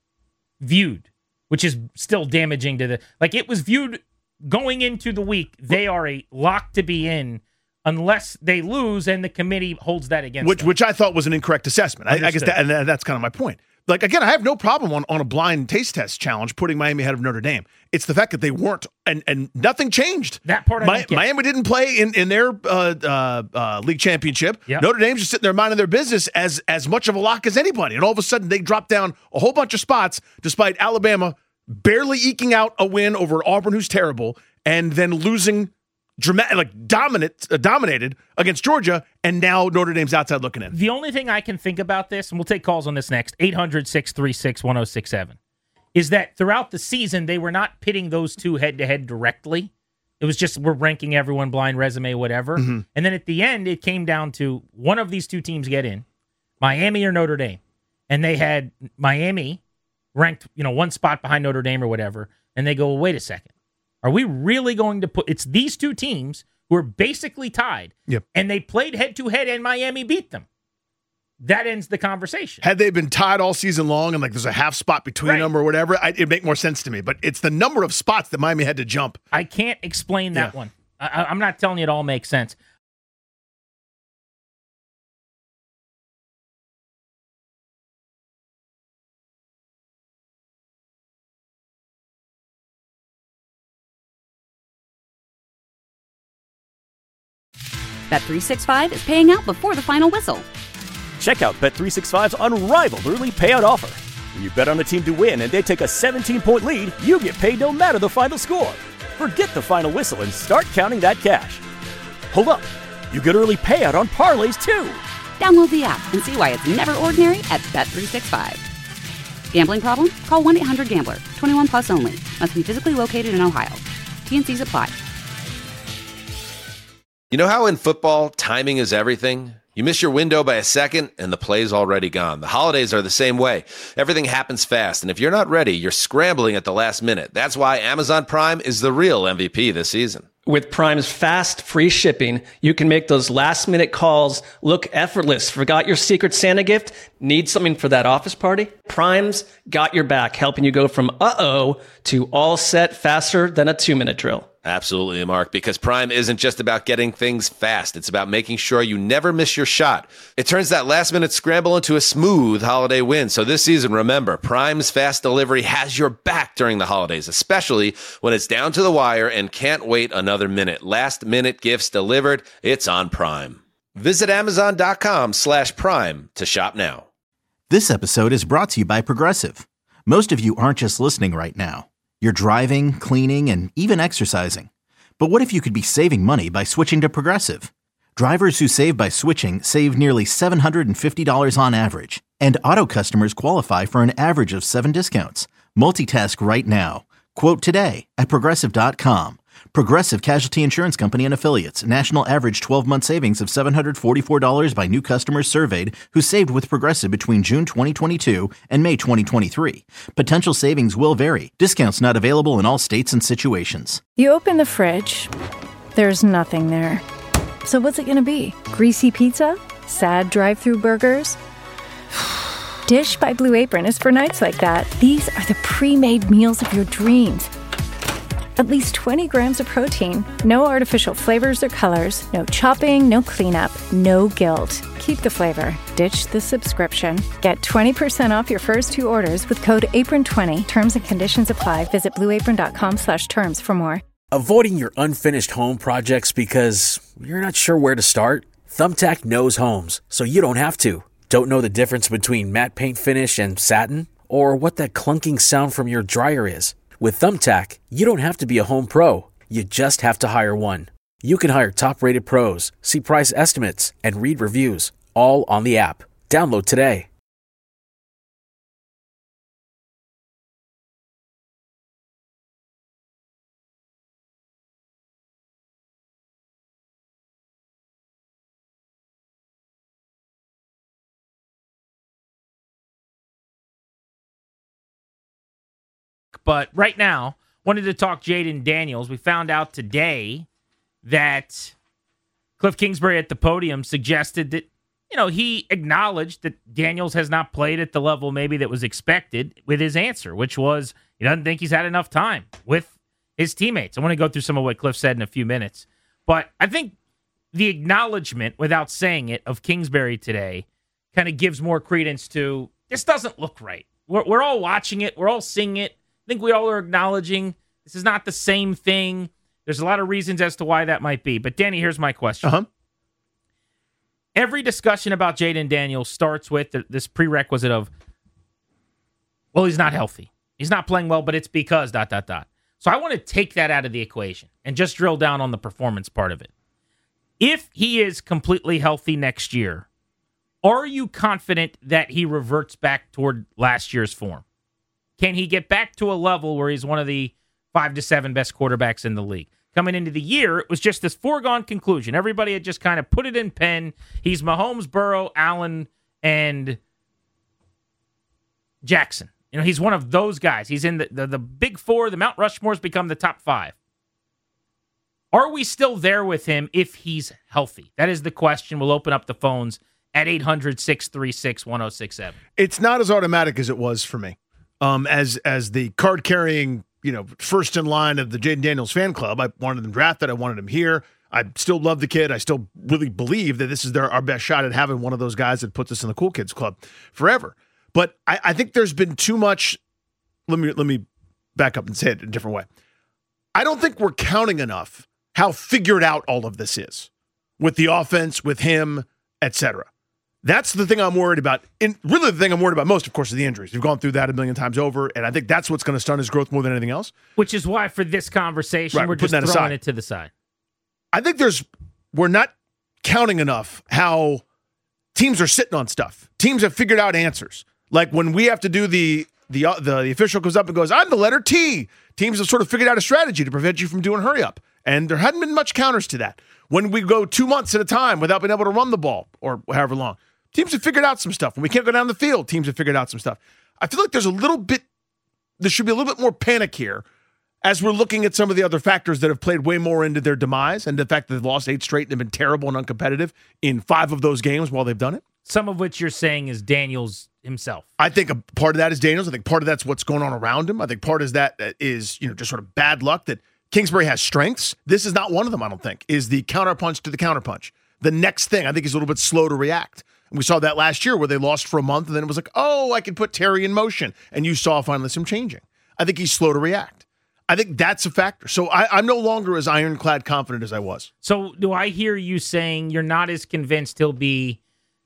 S6: viewed, which is still damaging to the... Like, it was viewed going into the week, they are a lock to be in unless they lose and the committee holds that against
S7: which,
S6: them.
S7: Which I thought was an incorrect assessment. I, I guess that, and that's kind of my point. Like, again, I have no problem on, on a blind taste test challenge putting Miami ahead of Notre Dame. It's the fact that they weren't, and, and nothing changed.
S6: That part I
S7: Mi-
S6: didn't get.
S7: Miami didn't play in, in their uh, uh, uh, league championship.
S6: Yep.
S7: Notre Dame's just sitting there minding their business as, as much of a lock as anybody. And all of a sudden, they dropped down a whole bunch of spots despite Alabama barely eking out a win over Auburn, who's terrible, and then losing dramatic, like dominant, uh, dominated against Georgia, and now Notre Dame's outside looking in.
S6: The only thing I can think about this, and we'll take calls on this next, eight hundred, six three six, one oh six seven, is that throughout the season, they were not pitting those two head-to-head directly. It was just, we're ranking everyone blind resume, whatever.
S7: Mm-hmm.
S6: And then at the end, it came down to one of these two teams get in, Miami or Notre Dame. And they had Miami ranked, you know, one spot behind Notre Dame or whatever, and they go, well, wait a second. Are we really going to put... It's these two teams who are basically tied,
S7: yep.
S6: and they played head-to-head, and Miami beat them. That ends the conversation.
S7: Had they been tied all season long and like there's a half spot between
S6: right.
S7: them or whatever, I, it'd make more sense to me. But it's the number of spots that Miami had to jump.
S6: I can't explain that
S7: yeah.
S6: one. I, I'm not telling you it all makes sense.
S1: Bet three sixty-five is paying out before the final whistle.
S2: Check out Bet three sixty-five's unrivaled early payout offer. When you bet on a team to win and they take a seventeen-point lead, you get paid no matter the final score. Forget the final whistle and start counting that cash. Hold up. You get early payout on parlays, too.
S1: Download the app and see why it's never ordinary at Bet three sixty-five. Gambling problem? Call one eight hundred gambler. twenty-one plus only. Must be physically located in Ohio. T and C's apply.
S3: You know how in football, timing is everything? You miss your window by a second, and the play's already gone. The holidays are the same way. Everything happens fast, and if you're not ready, you're scrambling at the last minute. That's why Amazon Prime is the real M V P this season.
S4: With Prime's fast, free shipping, you can make those last-minute calls look effortless. Forgot your Secret Santa gift? Need something for that office party? Prime's got your back, helping you go from uh-oh to all set faster than a two-minute drill.
S3: Absolutely, Mark, because Prime isn't just about getting things fast. It's about making sure you never miss your shot. It turns that last-minute scramble into a smooth holiday win. So this season, remember, Prime's fast delivery has your back during the holidays, especially when it's down to the wire and can't wait another minute. Last-minute gifts delivered, it's on Prime. Visit Amazon.com slash Prime to shop now.
S5: This episode is brought to you by Progressive. Most of you aren't just listening right now. You're driving, cleaning, and even exercising. But what if you could be saving money by switching to Progressive? Drivers who save by switching save nearly seven hundred fifty dollars on average. And auto customers qualify for an average of seven discounts. Multitask right now Quote today at Progressive dot com. Progressive Casualty Insurance Company and Affiliates. National average twelve-month savings of seven hundred forty-four dollars by new customers surveyed who saved with Progressive between June twenty twenty-two and May twenty twenty-three. Potential savings will vary. Discounts not available in all states and situations.
S8: You open the fridge, there's nothing there. So what's it going to be? Greasy pizza? Sad drive-through burgers? Dish by Blue Apron is for nights like that. These are the pre-made meals of your dreams. At least twenty grams of protein, no artificial flavors or colors, no chopping, no cleanup, no guilt. Keep the flavor. Ditch the subscription. Get twenty percent off your first two orders with code apron twenty. Terms and conditions apply. Visit blueapron.com slash terms for more.
S9: Avoiding your unfinished home projects because you're not sure where to start? Thumbtack knows homes, so you don't have to. Don't know the difference between matte paint finish and satin? Or what that clunking sound from your dryer is? With Thumbtack, you don't have to be a home pro. You just have to hire one. You can hire top-rated pros, see price estimates, and read reviews, all on the app. Download today.
S6: But right now, wanted to talk Jayden Daniels. We found out today that Cliff Kingsbury at the podium suggested that, you know, he acknowledged that Daniels has not played at the level maybe that was expected with his answer, which was he doesn't think he's had enough time with his teammates. I want to go through some of what Cliff said in a few minutes. But I think the acknowledgement, without saying it, of Kingsbury today kind of gives more credence to this doesn't look right. We're, we're all watching it. We're all seeing it. I think we all are acknowledging this is not the same thing. There's a lot of reasons as to why that might be. But, Danny, here's my question.
S7: Uh-huh.
S6: Every discussion about Jayden Daniels starts with this prerequisite of, well, he's not healthy. He's not playing well, but it's because dot, dot, dot. So I want to take that out of the equation and just drill down on the performance part of it. If he is completely healthy next year, are you confident that he reverts back toward last year's form? Can he get back to a level where he's one of the five to seven best quarterbacks in the league? Coming into the year, it was just this foregone conclusion. Everybody had just kind of put it in pen. He's Mahomes, Burrow, Allen, and Jackson. You know, he's one of those guys. He's in the, the, the big four. The Mount Rushmore's become the top five. Are we still there with him if he's healthy? That is the question. We'll open up the phones at eight hundred, six three six, one oh six seven.
S7: It's not as automatic as it was for me. Um, as as the card-carrying, you know, first in line of the Jayden Daniels fan club, I wanted him drafted. I wanted him here. I still love the kid. I still really believe that this is their our best shot at having one of those guys that puts us in the cool kids club forever. But I, I think there's been too much. Let me let me back up and say it a different way. I don't think we're counting enough how figured out all of this is with the offense, with him, et cetera. That's the thing I'm worried about. And really the thing I'm worried about most, of course, is the injuries. We've gone through that a million times over, and I think that's what's going to stunt his growth more than anything else.
S6: Which is why for this conversation,
S7: right,
S6: we're,
S7: we're
S6: just throwing
S7: aside.
S6: it to the side.
S7: I think there's we're not counting enough how teams are sitting on stuff. Teams have figured out answers. Like when we have to do the the uh, the, the official comes up and goes, I'm the letter T. Teams have sort of figured out a strategy to prevent you from doing hurry up. And there hadn't been much counters to that. When we go two months at a time without being able to run the ball or however long, teams have figured out some stuff. When we can't go down the field, teams have figured out some stuff. I feel like there's a little bit, there should be a little bit more panic here as we're looking at some of the other factors that have played way more into their demise and the fact that they've lost eight straight and have been terrible and uncompetitive in five of those games while they've done it.
S6: Some of which you're saying is Daniels himself.
S7: I think a part of that is Daniels. I think part of that's what's going on around him. I think part of that is, you know, just sort of bad luck that Kingsbury has strengths. This is not one of them, I don't think, is the counterpunch to the counterpunch. The next thing, I think he's a little bit slow to react. And we saw that last year where they lost for a month and then it was like, oh, I can put Terry in motion. And you saw finally some changing. I think he's slow to react. I think that's a factor. So I, I'm no longer as ironclad confident as I was.
S6: So do I hear you saying you're not as convinced he'll be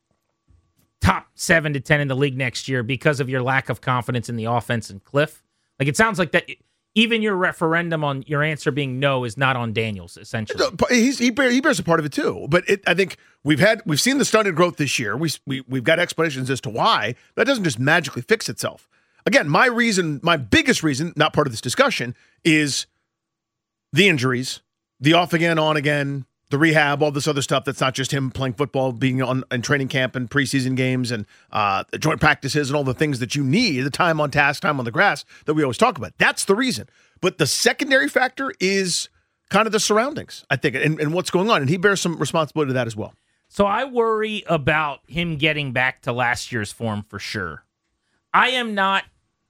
S6: top seven to ten in the league next year because of your lack of confidence in the offense and Cliff? Like it sounds like that even your referendum on your answer being no is not on Daniels, essentially.
S7: He's, he, bear, he bears a part of it too. But it, I think we've had we've seen the stunted growth this year. We, we, we've got explanations as to why. That doesn't just magically fix itself. again, my reason, my biggest reason, not part of this discussion, is the injuries, the off again, on again, the rehab, all this other stuff that's not just him playing football, being on in training camp and preseason games and uh, joint practices and all the things that you need, the time on task, time on the grass that we always talk about. That's the reason. But the secondary factor is kind of the surroundings, I think, and, and what's going on. And he bears some responsibility to that as well.
S6: So I worry about him getting back to last year's form for sure. I am not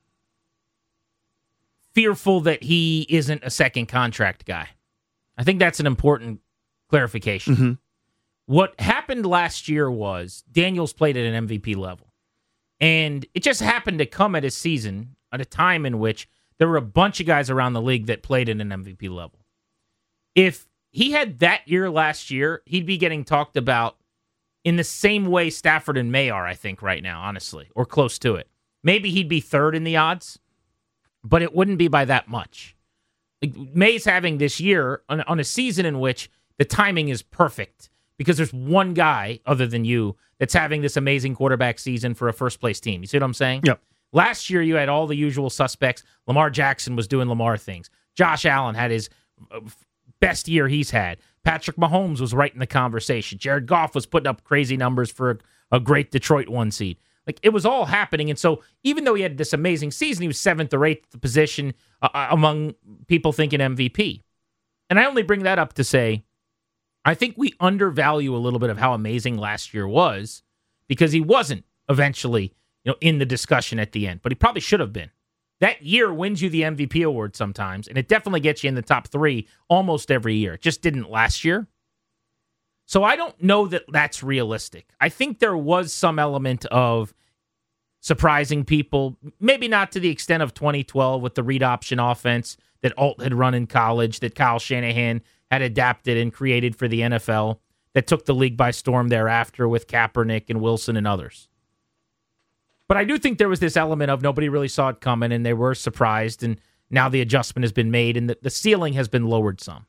S6: fearful that he isn't a second contract guy. I think that's an important clarification.
S7: Mm-hmm.
S6: What happened last year was Daniels played at an M V P level. And it just happened to come at a season, at a time in which there were a bunch of guys around the league that played at an M V P level. If he had that year last year, he'd be getting talked about in the same way Stafford and May are, I think, right now, honestly, or close to it. Maybe he'd be third in the odds, but it wouldn't be by that much. Like, May's having this year on, on a season in which the timing is perfect because there's one guy other than you that's having this amazing quarterback season for a first-place team. You see what I'm saying?
S7: Yep.
S6: Last year, you had all the usual suspects. Lamar Jackson was doing Lamar things. Josh Allen had his best year he's had. Patrick Mahomes was right in the conversation. Jared Goff was putting up crazy numbers for a, a great Detroit one seed. Like, it was all happening. And so even though he had this amazing season, he was seventh or eighth position uh, among people thinking M V P. And I only bring that up to say, I think we undervalue a little bit of how amazing last year was because he wasn't eventually, you know, in the discussion at the end, but he probably should have been. That year wins you the M V P award sometimes, and it definitely gets you in the top three almost every year. It just didn't last year. So I don't know that that's realistic. I think there was some element of surprising people, maybe not to the extent of twenty twelve with the read option offense that Alt had run in college, that Kyle Shanahan had adapted and created for the N F L, that took the league by storm thereafter with Kaepernick and Wilson and others. But I do think there was this element of nobody really saw it coming, and they were surprised, and now the adjustment has been made, and the, the ceiling has been lowered some.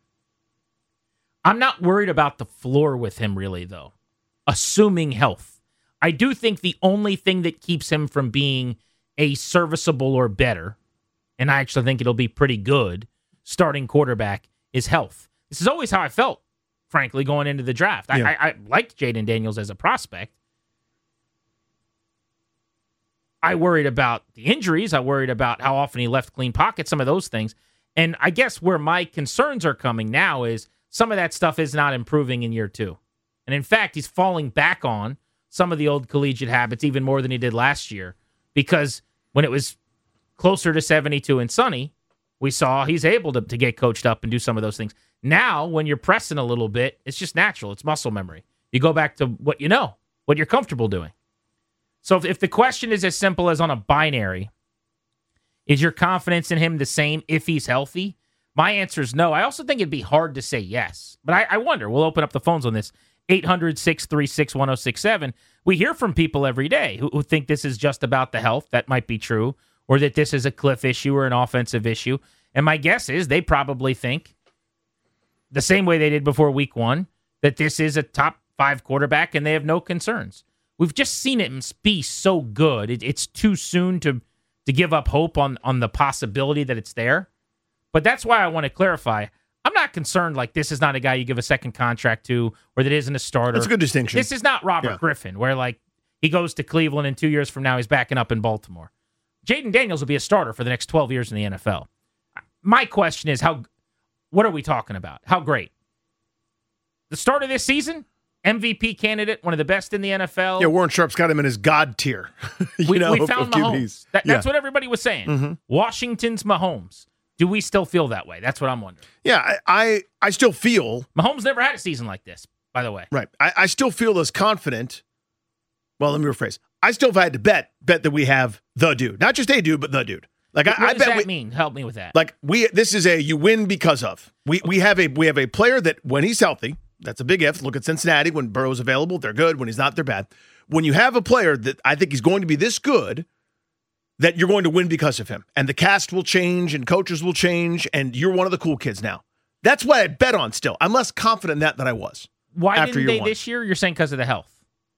S6: I'm not worried about the floor with him, really, though, assuming health. I do think the only thing that keeps him from being a serviceable or better, and I actually think it'll be pretty good, starting quarterback is health. This is always how I felt, frankly, going into the draft. I,
S7: Yeah.
S6: I, I liked Jayden Daniels as a prospect. I worried about the injuries. I worried about how often he left clean pockets, some of those things. And I guess where my concerns are coming now is some of that stuff is not improving in year two. And in fact, he's falling back on some of the old collegiate habits even more than he did last year, because when it was closer to seventy-two and sunny, we saw he's able to, to get coached up and do some of those things. Now, when you're pressing a little bit, it's just natural. It's muscle memory. You go back to what you know, what you're comfortable doing. So if, if the question is as simple as on a binary, is your confidence in him the same if he's healthy? My answer is no. I also think it'd be hard to say yes. But I, I wonder. We'll open up the phones on this. eight hundred, six three six, one oh six seven. We hear from people every day who, who think this is just about the health. That might be true. Or that this is a Cliff issue or an offensive issue. And my guess is they probably think the same way they did before week one, that this is a top five quarterback and they have no concerns. We've just seen it be so good. It, it's too soon to to give up hope on, on the possibility that it's there. But that's why I want to clarify. I'm not concerned like this is not a guy you give a second contract to or that isn't a starter.
S7: That's a good distinction.
S6: This is not Robert
S7: Yeah.
S6: Griffin, where like he goes to Cleveland and two years from now he's backing up in Baltimore. Jayden Daniels will be a starter for the next twelve years in the N F L. My question is, how? what are we talking about? How great? The start of this season? M V P candidate, one of the best in the N F L.
S7: Yeah, Warren Sharp's got him in his God tier. you
S6: we,
S7: know,
S6: we
S7: of-
S6: found
S7: of
S6: Mahomes.
S7: Q Bs.
S6: That, that's
S7: Yeah.
S6: what everybody was saying.
S7: Mhm.
S6: Washington's Mahomes. Do we still feel that way? That's what I'm wondering.
S7: Yeah, I, I, I still feel
S6: Mahomes never had a season like this, by the way.
S7: right. I, I still feel as confident. Well, let me rephrase. I still have had to bet bet that we have the dude, not just a dude, but the dude. Like
S6: What
S7: I, I
S6: does
S7: bet
S6: that
S7: we,
S6: mean? Help me with that.
S7: Like we, this is a you win because of we we have a we have a player that when he's healthy, that's a big if. Look at Cincinnati when Burrow's available, they're good. When he's not, they're bad. When you have a player that I think he's going to be this good, that you're going to win because of him, and the cast will change, and coaches will change, and you're one of the cool kids now. That's what I bet on. Still, I'm less confident in that than I was.
S6: Why
S7: after
S6: didn't
S7: year
S6: they
S7: one.
S6: this year? You're saying because of the health.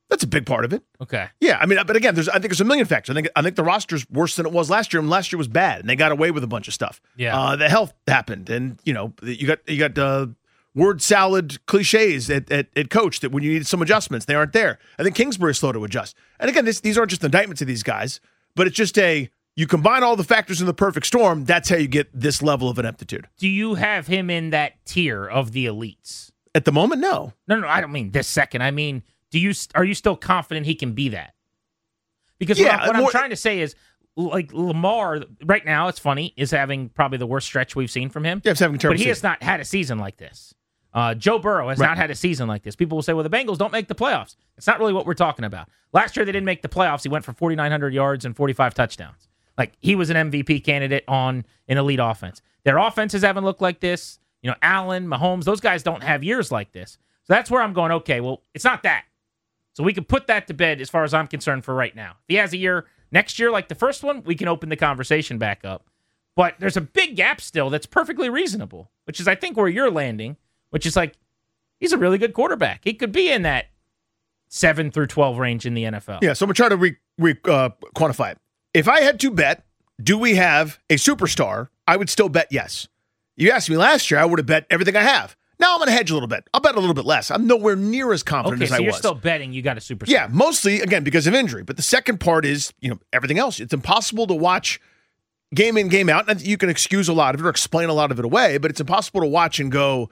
S7: That's a big part of it.
S6: Okay.
S7: Yeah, I mean, but again, there's I think there's a million factors. I think I think the roster's worse than it was last year, and last year was bad, and they got away with a bunch of stuff.
S6: Yeah.
S7: Uh, the health happened, and you know, you got you got uh, word salad cliches at, at at coach that when you needed some adjustments, they aren't there. I think Kingsbury's slow to adjust. And again, this, these aren't just indictments of these guys, but it's just a you combine all the factors in the perfect storm. That's how you get this level of ineptitude.
S6: Do you have him in that tier of the elites?
S7: At the moment, no.
S6: No, no, I don't mean this second. I mean, do you are you still confident he can be that? Because
S7: yeah,
S6: what, I'm, what
S7: more,
S6: I'm trying to say is, like Lamar right now, it's funny, is having probably the worst stretch we've seen from him.
S7: Yeah, he's having a terrible
S6: But he
S7: season.
S6: has not had a season like this. Uh, Joe Burrow has
S7: right.
S6: not had a season like this. People will say, well, the Bengals don't make the playoffs. It's not really what we're talking about. Last year they didn't make the playoffs. He went for forty-nine hundred yards and forty-five touchdowns. Like, he was an M V P candidate on an elite offense. Their offenses haven't looked like this. You know, Allen, Mahomes, those guys don't have years like this. So that's where I'm going, okay, well, it's not that. So we can put that to bed as far as I'm concerned for right now. If he has a year next year like the first one, we can open the conversation back up. But there's a big gap still that's perfectly reasonable, which is, I think, where you're landing, which is like, he's a really good quarterback. He could be in that seven through twelve range in the N F L.
S7: Yeah, so I'm going to try to re, re, uh, quantify it. If I had to bet, do we have a superstar, I would still bet yes. You asked me last year, I would have bet everything I have. Now I'm going to hedge a little bit. I'll bet a little bit less. I'm nowhere near as confident
S6: okay,
S7: as
S6: so
S7: I
S6: you're
S7: was.
S6: still betting you got a superstar.
S7: Yeah, mostly, again, because of injury. But the second part is, you know, everything else. It's impossible to watch game in, game out. And you can excuse a lot of it or explain a lot of it away, but it's impossible to watch and go,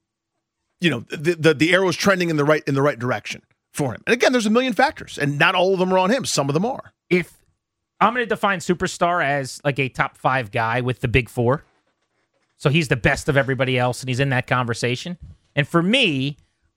S7: you know, the the, the arrow's trending in the right in the right direction for him. And again, there's a million factors, and not all of them are on him. Some of them are.
S6: If I'm going to define superstar as like a top five guy with the big four, so he's the best of everybody else, and he's in that conversation. And for me,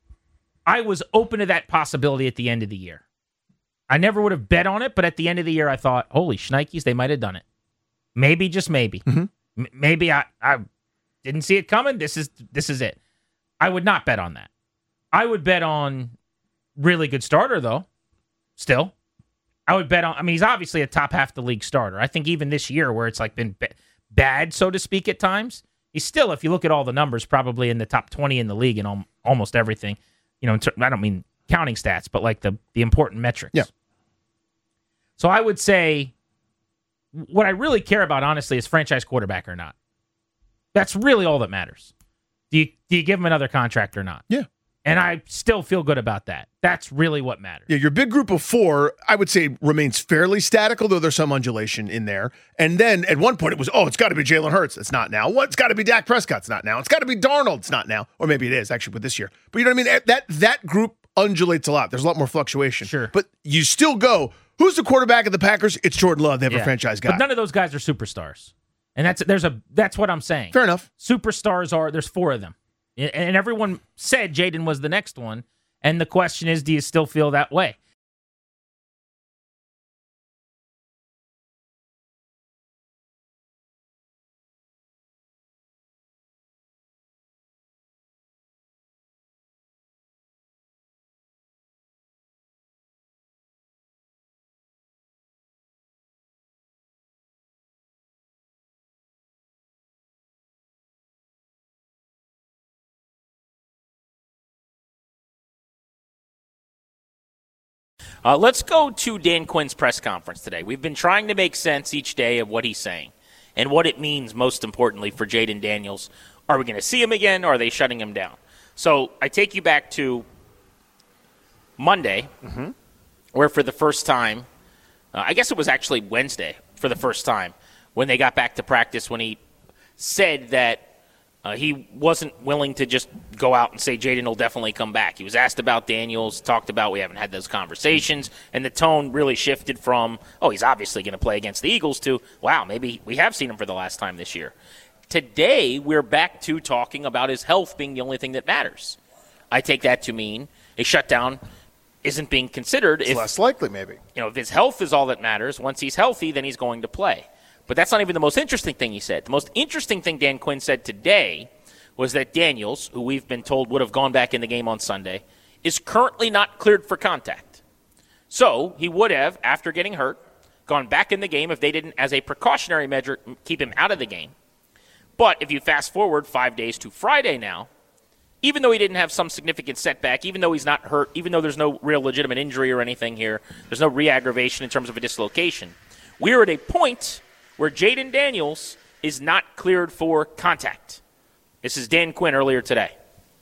S6: I was open to that possibility at the end of the year. I never would have bet on it, but at the end of the year, I thought, holy shnikes, they might have done it. Maybe, just maybe.
S7: Mm-hmm.
S6: M- maybe I, I didn't see it coming. This is this is it. I would not bet on that. I would bet on really good starter, though, still. I would bet on, I mean, he's obviously a top half the league starter. I think even this year where it's like been ba- bad, so to speak, at times, he's still, if you look at all the numbers, probably in the top twenty in the league in al- almost everything. You know, ter- I don't mean counting stats, but like the, the important metrics.
S7: Yeah.
S6: So I would say what I really care about, honestly, is franchise quarterback or not. That's really all that matters. Do you, do you give him another contract or not?
S7: Yeah.
S6: And I still feel good about that. That's really what matters.
S7: Yeah, your big group of four, I would say, remains fairly static, although there's some undulation in there. And then at one point it was, oh, it's got to be Jalen Hurts. It's not now. What? It's got to be Dak Prescott. It's not now. It's got to be Darnold. It's not now. Or maybe it is, actually, with this year. But you know what I mean? That, that group undulates a lot. There's a lot more fluctuation.
S6: Sure.
S7: But you still go, who's the quarterback of the Packers? It's Jordan Love. They have
S6: Yeah.
S7: a franchise guy.
S6: But none of those guys are superstars. And that's there's a that's what I'm saying.
S7: Fair enough.
S6: Superstars are, there's four of them. And everyone said Jaden was the next one. And the question is, do you still feel that way? Uh, let's go to Dan Quinn's press conference today. We've been trying to make sense each day of what he's saying and what it means, most importantly, for Jaden Daniels. Are we going to see him again, or are they shutting him down? So I take you back to Monday, mm-hmm. where for the first time, uh, I guess it was actually Wednesday for the first time, when they got back to practice, when he said that Uh, he wasn't willing to just go out and say Jaden will definitely come back. He was asked about Daniels, talked about we haven't had those conversations, and the tone really shifted from, oh, he's obviously going to play against the Eagles, to, wow, maybe we have seen him for the last time this year. Today, we're back to talking about his health being the only thing that matters. I take that to mean a shutdown isn't being considered.
S7: It's
S6: if,
S7: less likely, maybe.
S6: You know, if his health is all that matters, once he's healthy, then he's going to play. But that's not even the most interesting thing he said. The most interesting thing Dan Quinn said today was that Daniels, who we've been told would have gone back in the game on Sunday, is currently not cleared for contact. So he would have, after getting hurt, gone back in the game if they didn't, as a precautionary measure, keep him out of the game. But if you fast forward five days to Friday now, even though he didn't have some significant setback, even though he's not hurt, even though there's no real legitimate injury or anything here, there's no re-aggravation in terms of a dislocation, we're at a point where Jayden Daniels is not cleared for contact. This is Dan Quinn earlier today.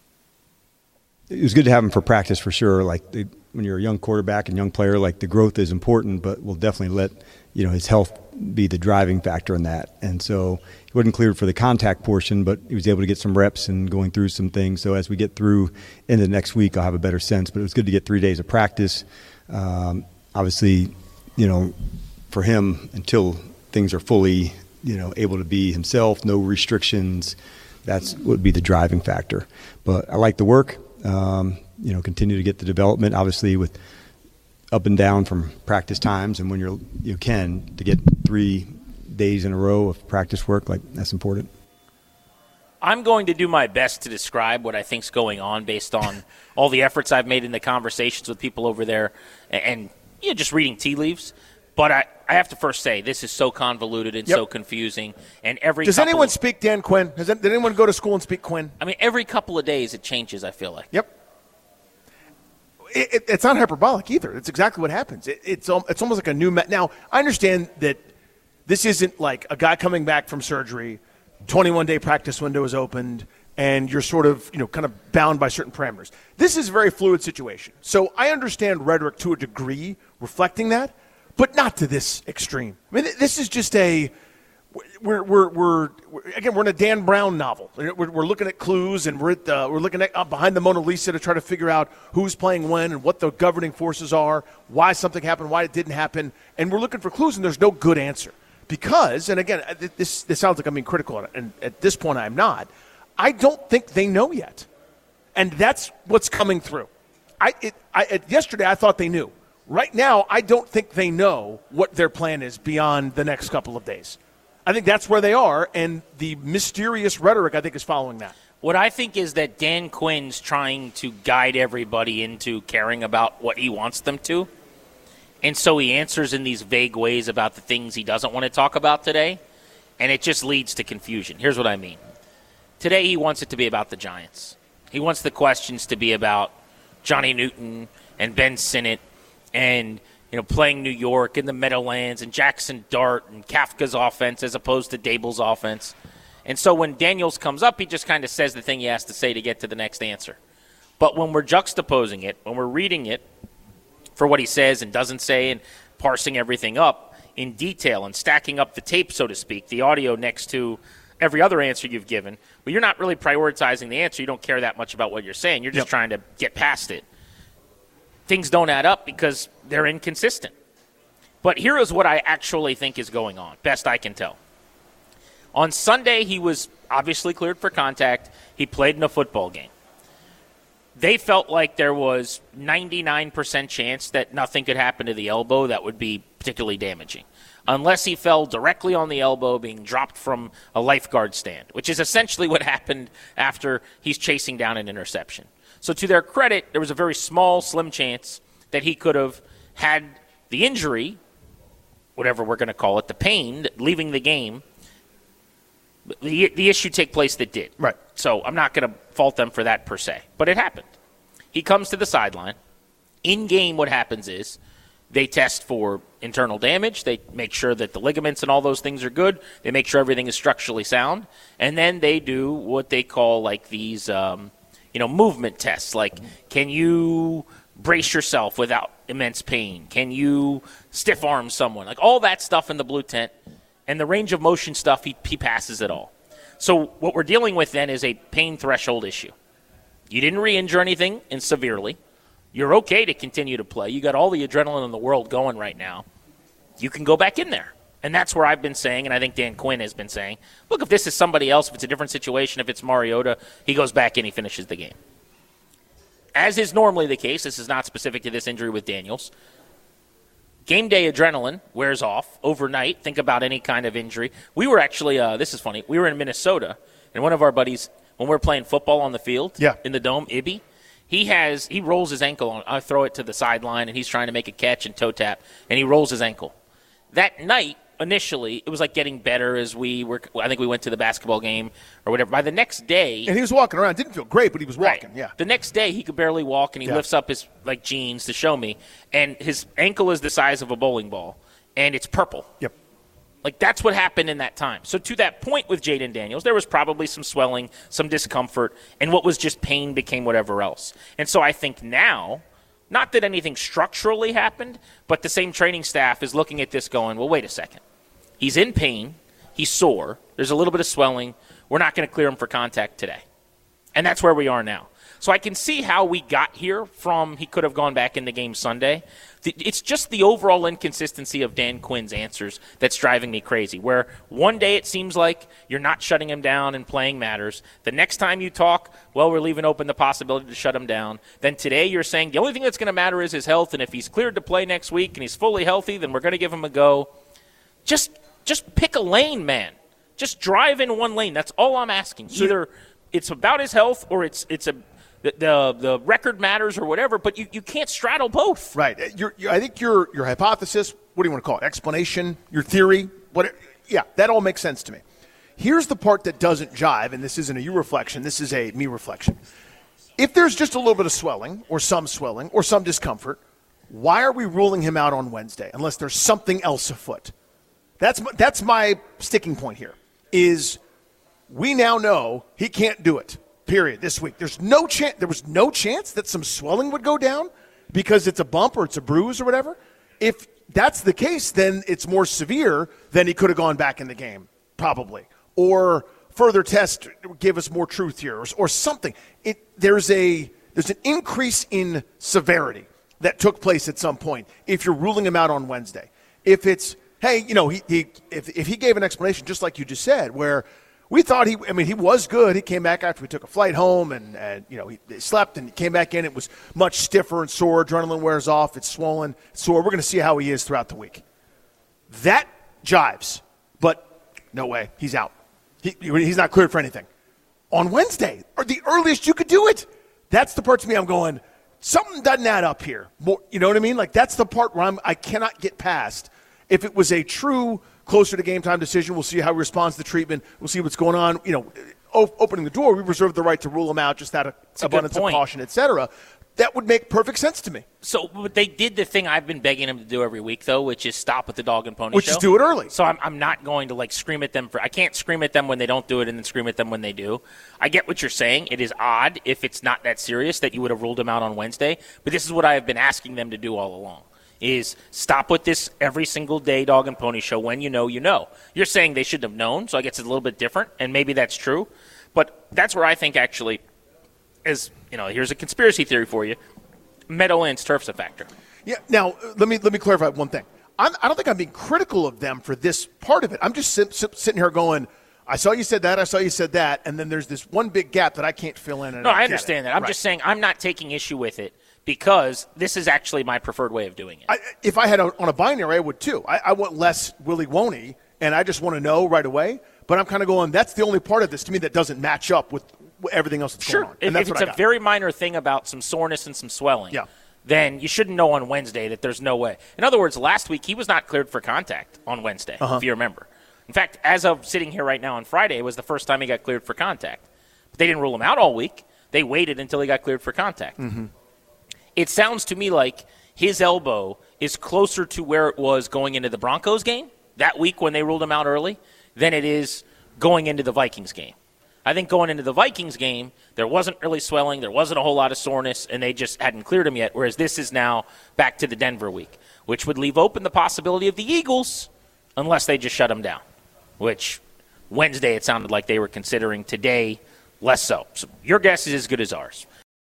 S11: It was good to have him for practice for sure. Like the, when you're a young quarterback and young player, like the growth is important, but we'll definitely let you know his health be the driving factor in that. And so he wasn't cleared for the contact portion, but he was able to get some reps and going through some things. So as we get through into the next week, I'll have a better sense. But it was good to get three days of practice. Um, obviously, you know, for him until things are fully, you know, able to be himself, no restrictions. That's would be the driving factor. But I like the work. Um, you know, continue to get the development, obviously with up and down from practice times, and when you're you can to get three days in a row of practice work, like that's important.
S6: I'm going to do my best to describe what I think's going on based on all the efforts I've made in the conversations with people over there, and, and you know, just reading tea leaves. But I, I have to first say, this is so convoluted and yep. so confusing. And every
S7: Does
S6: couple
S7: anyone
S6: of,
S7: speak Dan Quinn? Has that, did anyone go to school and speak Quinn?
S6: I mean, every couple of days it changes, I feel like.
S7: Yep. It, it, it's not hyperbolic either. It's exactly what happens. It, it's it's almost like a new – now, I understand that this isn't like a guy coming back from surgery, twenty-one day practice window is opened, and you're sort of, you know, kind of bound by certain parameters. This is a very fluid situation. So I understand rhetoric to a degree reflecting that. But not to this extreme. I mean, this is just a we're we're we're, we're again we're in a Dan Brown novel. We're, we're looking at clues, and we're at the, we're looking at uh, behind the Mona Lisa to try to figure out who's playing when and what the governing forces are, why something happened, why it didn't happen, and we're looking for clues, and there's no good answer because. And again, this this sounds like I'm being critical, and at this point I'm not. I don't think they know yet, and that's what's coming through. I it I it, yesterday I thought they knew. Right now, I don't think they know what their plan is beyond the next couple of days. I think that's where they are, and the mysterious rhetoric, I think, is following that.
S6: What I think is that Dan Quinn's trying to guide everybody into caring about what he wants them to, and so he answers in these vague ways about the things he doesn't want to talk about today, and it just leads to confusion. Here's what I mean. Today, he wants it to be about the Giants. He wants the questions to be about Johnny Newton and Ben Sinnott, and, you know, playing New York in the Meadowlands and Jackson Dart and Kafka's offense as opposed to Dable's offense. And so when Daniels comes up, he just kind of says the thing he has to say to get to the next answer. But when we're juxtaposing it, when we're reading it for what he says and doesn't say and parsing everything up in detail and stacking up the tape, so to speak, the audio next to every other answer you've given, well, you're not really prioritizing the answer. You don't care that much about what you're saying. You're just yep. trying to get past it. Things don't add up because they're inconsistent. But here is what I actually think is going on, best I can tell. On Sunday, he was obviously cleared for contact. He played in a football game. They felt like there was ninety-nine percent chance that nothing could happen to the elbow that would be particularly damaging, unless he fell directly on the elbow being dropped from a lifeguard stand, which is essentially what happened after he's chasing down an interception. So to their credit, there was a very small, slim chance that he could have had the injury, whatever we're going to call it, the pain, leaving the game, the, the issue take place that did.
S7: Right.
S6: So I'm not going to fault them for that per se, but it happened. He comes to the sideline. In game, what happens is they test for internal damage. They make sure that the ligaments and all those things are good. They make sure everything is structurally sound. And then they do what they call like these um, – you know, movement tests, like can you brace yourself without immense pain? Can you stiff arm someone? Like all that stuff in the blue tent, and the range of motion stuff, he, he passes it all. So what we're dealing with then is a pain threshold issue. You didn't re-injure anything and severely. You're okay to continue to play. You got all the adrenaline in the world going right now. You can go back in there. And that's where I've been saying, and I think Dan Quinn has been saying, look, if this is somebody else, if it's a different situation, if it's Mariota, he goes back in, he finishes the game. As is normally the case, this is not specific to this injury with Daniels. Game day adrenaline wears off overnight. Think about any kind of injury. We were actually, uh, this is funny, we were in Minnesota, and one of our buddies, when we were playing football on the field
S7: yeah.
S6: in the dome, Ibby, he has, he rolls his ankle on, I throw it to the sideline, and he's trying to make a catch and toe tap, and he rolls his ankle. That night, initially, it was like getting better as we were. I think we went to the basketball game or whatever. By the next day,
S7: and he was walking around. Didn't feel great, but he was walking.
S6: Right.
S7: Yeah.
S6: The next day, he could barely walk, and he
S7: yeah.
S6: lifts up his like jeans to show me, and his ankle is the size of a bowling ball, and it's purple.
S7: Yep.
S6: Like, that's what happened in that time. So to that point with Jayden Daniels, there was probably some swelling, some discomfort, and what was just pain became whatever else. And so I think now, not that anything structurally happened, but the same training staff is looking at this going, well, wait a second. He's in pain. He's sore. There's a little bit of swelling. We're not going to clear him for contact today. And that's where we are now. So I can see how we got here from he could have gone back in the game Sunday. It's just the overall inconsistency of Dan Quinn's answers that's driving me crazy, where one day it seems like you're not shutting him down and playing matters. The next time you talk, well, we're leaving open the possibility to shut him down. Then today you're saying the only thing that's going to matter is his health, and if he's cleared to play next week and he's fully healthy, then we're going to give him a go. Just, just pick a lane, man. Just drive in one lane. That's all I'm asking. Either it's about his health or it's it's a The, the the record matters or whatever, but you, you can't straddle both.
S7: Right. Your, your, I think your your hypothesis, what do you want to call it, explanation, your theory, what? Yeah, that all makes sense to me. Here's the part that doesn't jive, and this isn't a you reflection, this is a me reflection. If there's just a little bit of swelling or some swelling or some discomfort, why are we ruling him out on Wednesday unless there's something else afoot? That's my, that's my sticking point here, is we now know he can't do it. Period. This week, there's no chance. There was no chance that some swelling would go down because it's a bump or it's a bruise or whatever. If that's the case, then it's more severe than he could have gone back in the game, probably. Or further test give us more truth here, or, or something. It there's a there's an increase in severity that took place at some point. If you're ruling him out on Wednesday, if it's hey, you know, he, he if if he gave an explanation just like you just said, where we thought he, I mean, he was good. He came back after we took a flight home and, and you know, he, he slept and he came back in. It was much stiffer and sore. Adrenaline wears off. It's swollen, sore. We're going to see how he is throughout the week. That jives, but no way. He's out. He, he's not cleared for anything. On Wednesday, or the earliest you could do it, that's the part to me I'm going, something doesn't add up here. More, you know what I mean? Like, that's the part where I'm, I cannot get past. If it was a true closer to game time decision, we'll see how he responds to treatment. We'll see what's going on. You know, o- opening the door, we reserve the right to rule him out just out of abundance of caution, et cetera. That would make perfect sense to me.
S6: So but they did the thing I've been begging them to do every week, though, which is stop with the dog and pony
S7: which
S6: show.
S7: Which is do it early.
S6: So I'm, I'm not going to, like, scream at them. for. I can't scream at them when they don't do it and then scream at them when they do. I get what you're saying. It is odd if it's not that serious that you would have ruled him out on Wednesday. But this is what I have been asking them to do all along. Is stop with this every single day dog and pony show. When you know, you know. You're saying they should have known, so I guess it's a little bit different, and maybe that's true. But that's where I think actually is, you know, here's a conspiracy theory for you. Meadowlands Turf's a factor.
S7: Yeah. Now, let me let me clarify one thing. I'm, I don't think I'm being critical of them for this part of it. I'm just sit, sit, sitting here going, I saw you said that, I saw you said that, and then there's this one big gap that I can't fill in. And
S6: no,
S7: I,
S6: I understand that. I'm
S7: right.
S6: just saying I'm not taking issue with it. Because this is actually my preferred way of doing it.
S7: I, if I had a, on a binary, I would too. I, I want less willy woney, and I just want to know right away. But I'm kind of going, that's the only part of this to me that doesn't match up with everything else that's
S6: sure.
S7: going on.
S6: And
S7: if, that's
S6: if
S7: what
S6: it's
S7: I
S6: a very minor thing about some soreness and some swelling,
S7: yeah.
S6: then you shouldn't know on Wednesday that there's no way. In other words, last week he was not cleared for contact on Wednesday, uh-huh. if you remember. In fact, as of sitting here right now on Friday, it was the first time he got cleared for contact. But they didn't rule him out all week. They waited until he got cleared for contact.
S7: Mm-hmm.
S6: It sounds to me like his elbow is closer to where it was going into the Broncos game that week when they ruled him out early than it is going into the Vikings game. I think going into the Vikings game, there wasn't really swelling, there wasn't a whole lot of soreness, and they just hadn't cleared him yet, whereas this is now back to the Denver week, which would leave open the possibility of the Eagles unless they just shut him down, which Wednesday it sounded like they were considering. Today, less so. So your guess is as good as ours.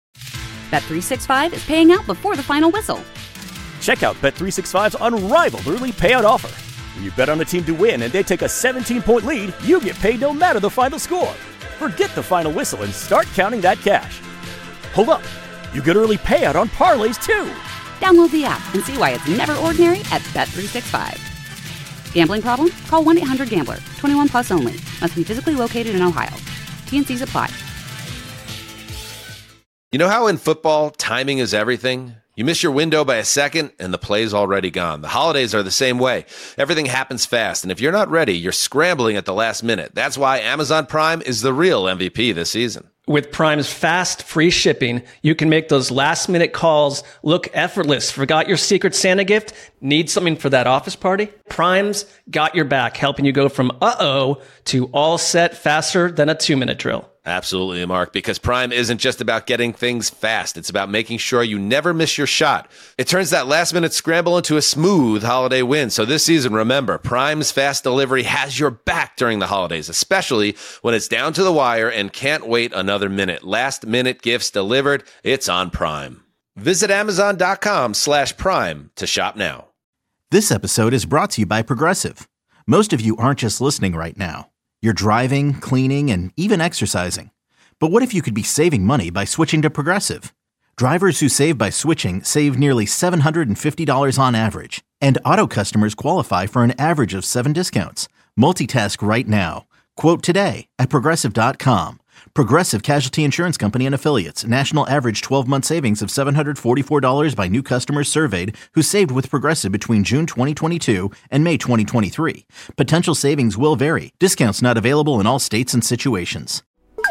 S1: Bet three sixty-five is paying out before the final whistle.
S2: Check out Bet three sixty-five's unrivaled early payout offer. When you bet on a team to win and they take a seventeen-point lead, you get paid no matter the final score. Forget the final whistle and start counting that cash. Hold up. You get early payout on parlays, too.
S1: Download the app and see why it's never ordinary at Bet three sixty-five. Gambling problem? Call one eight hundred gambler. twenty-one plus only. Must be physically located in Ohio. T N Cs apply.
S3: You know how in football, timing is everything? You miss your window by a second, and the play's already gone. The holidays are the same way. Everything happens fast, and if you're not ready, you're scrambling at the last minute. That's why Amazon Prime is the real M V P this season.
S4: With Prime's fast, free shipping, you can make those last-minute calls look effortless. Forgot your Secret Santa gift? Need something for that office party? Prime's got your back, helping you go from uh-oh to all set faster than a two-minute drill.
S3: Absolutely, Mark, because Prime isn't just about getting things fast. It's about making sure you never miss your shot. It turns that last-minute scramble into a smooth holiday win. So this season, remember, Prime's fast delivery has your back during the holidays, especially when it's down to the wire and can't wait another minute. Last-minute gifts delivered. It's on Prime. Visit Amazon.com slash Prime to shop now.
S5: This episode is brought to you by Progressive. Most of you aren't just listening right now. You're driving, cleaning, and even exercising. But what if you could be saving money by switching to Progressive? Drivers who save by switching save nearly seven hundred fifty dollars on average. And auto customers qualify for an average of seven discounts. Multitask right now. Quote today at Progressive dot com. Progressive Casualty Insurance Company and Affiliates. National average twelve-month savings of seven hundred forty-four dollars by new customers surveyed who saved with Progressive between June twenty twenty-two and May twenty twenty-three. Potential savings will vary. Discounts not available in all states and situations.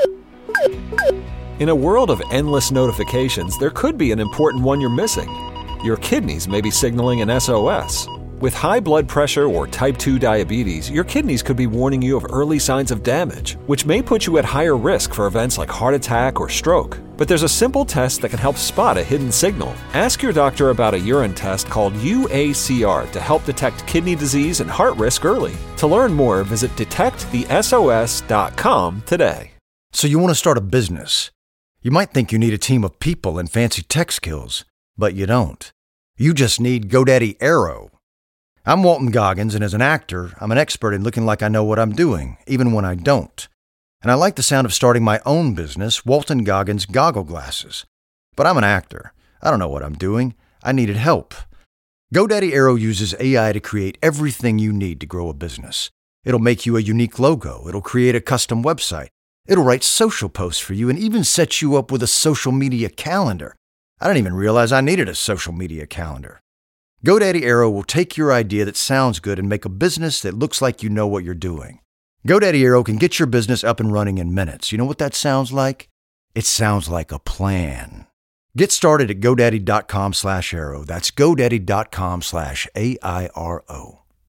S12: In a world of endless notifications, there could be an important one you're missing. Your kidneys may be signaling an S O S. With high blood pressure or type two diabetes, your kidneys could be warning you of early signs of damage, which may put you at higher risk for events like heart attack or stroke. But there's a simple test that can help spot a hidden signal. Ask your doctor about a urine test called U A C R to help detect kidney disease and heart risk early. To learn more, visit detect the S O S dot com today.
S13: So you want to start a business. You might think you need a team of people and fancy tech skills, but you don't. You just need GoDaddy Aero. I'm Walton Goggins, and as an actor, I'm an expert in looking like I know what I'm doing, even when I don't. And I like the sound of starting my own business, Walton Goggins Goggle Glasses. But I'm an actor. I don't know what I'm doing. I needed help. GoDaddy Aero uses A I to create everything you need to grow a business. It'll make you a unique logo. It'll create a custom website. It'll write social posts for you and even set you up with a social media calendar. I didn't even realize I needed a social media calendar. GoDaddy Aero will take your idea that sounds good and make a business that looks like you know what you're doing. GoDaddy Aero can get your business up and running in minutes. You know what that sounds like? It sounds like a plan. Get started at GoDaddy.com slash Aero. That's GoDaddy.com slash A I R O.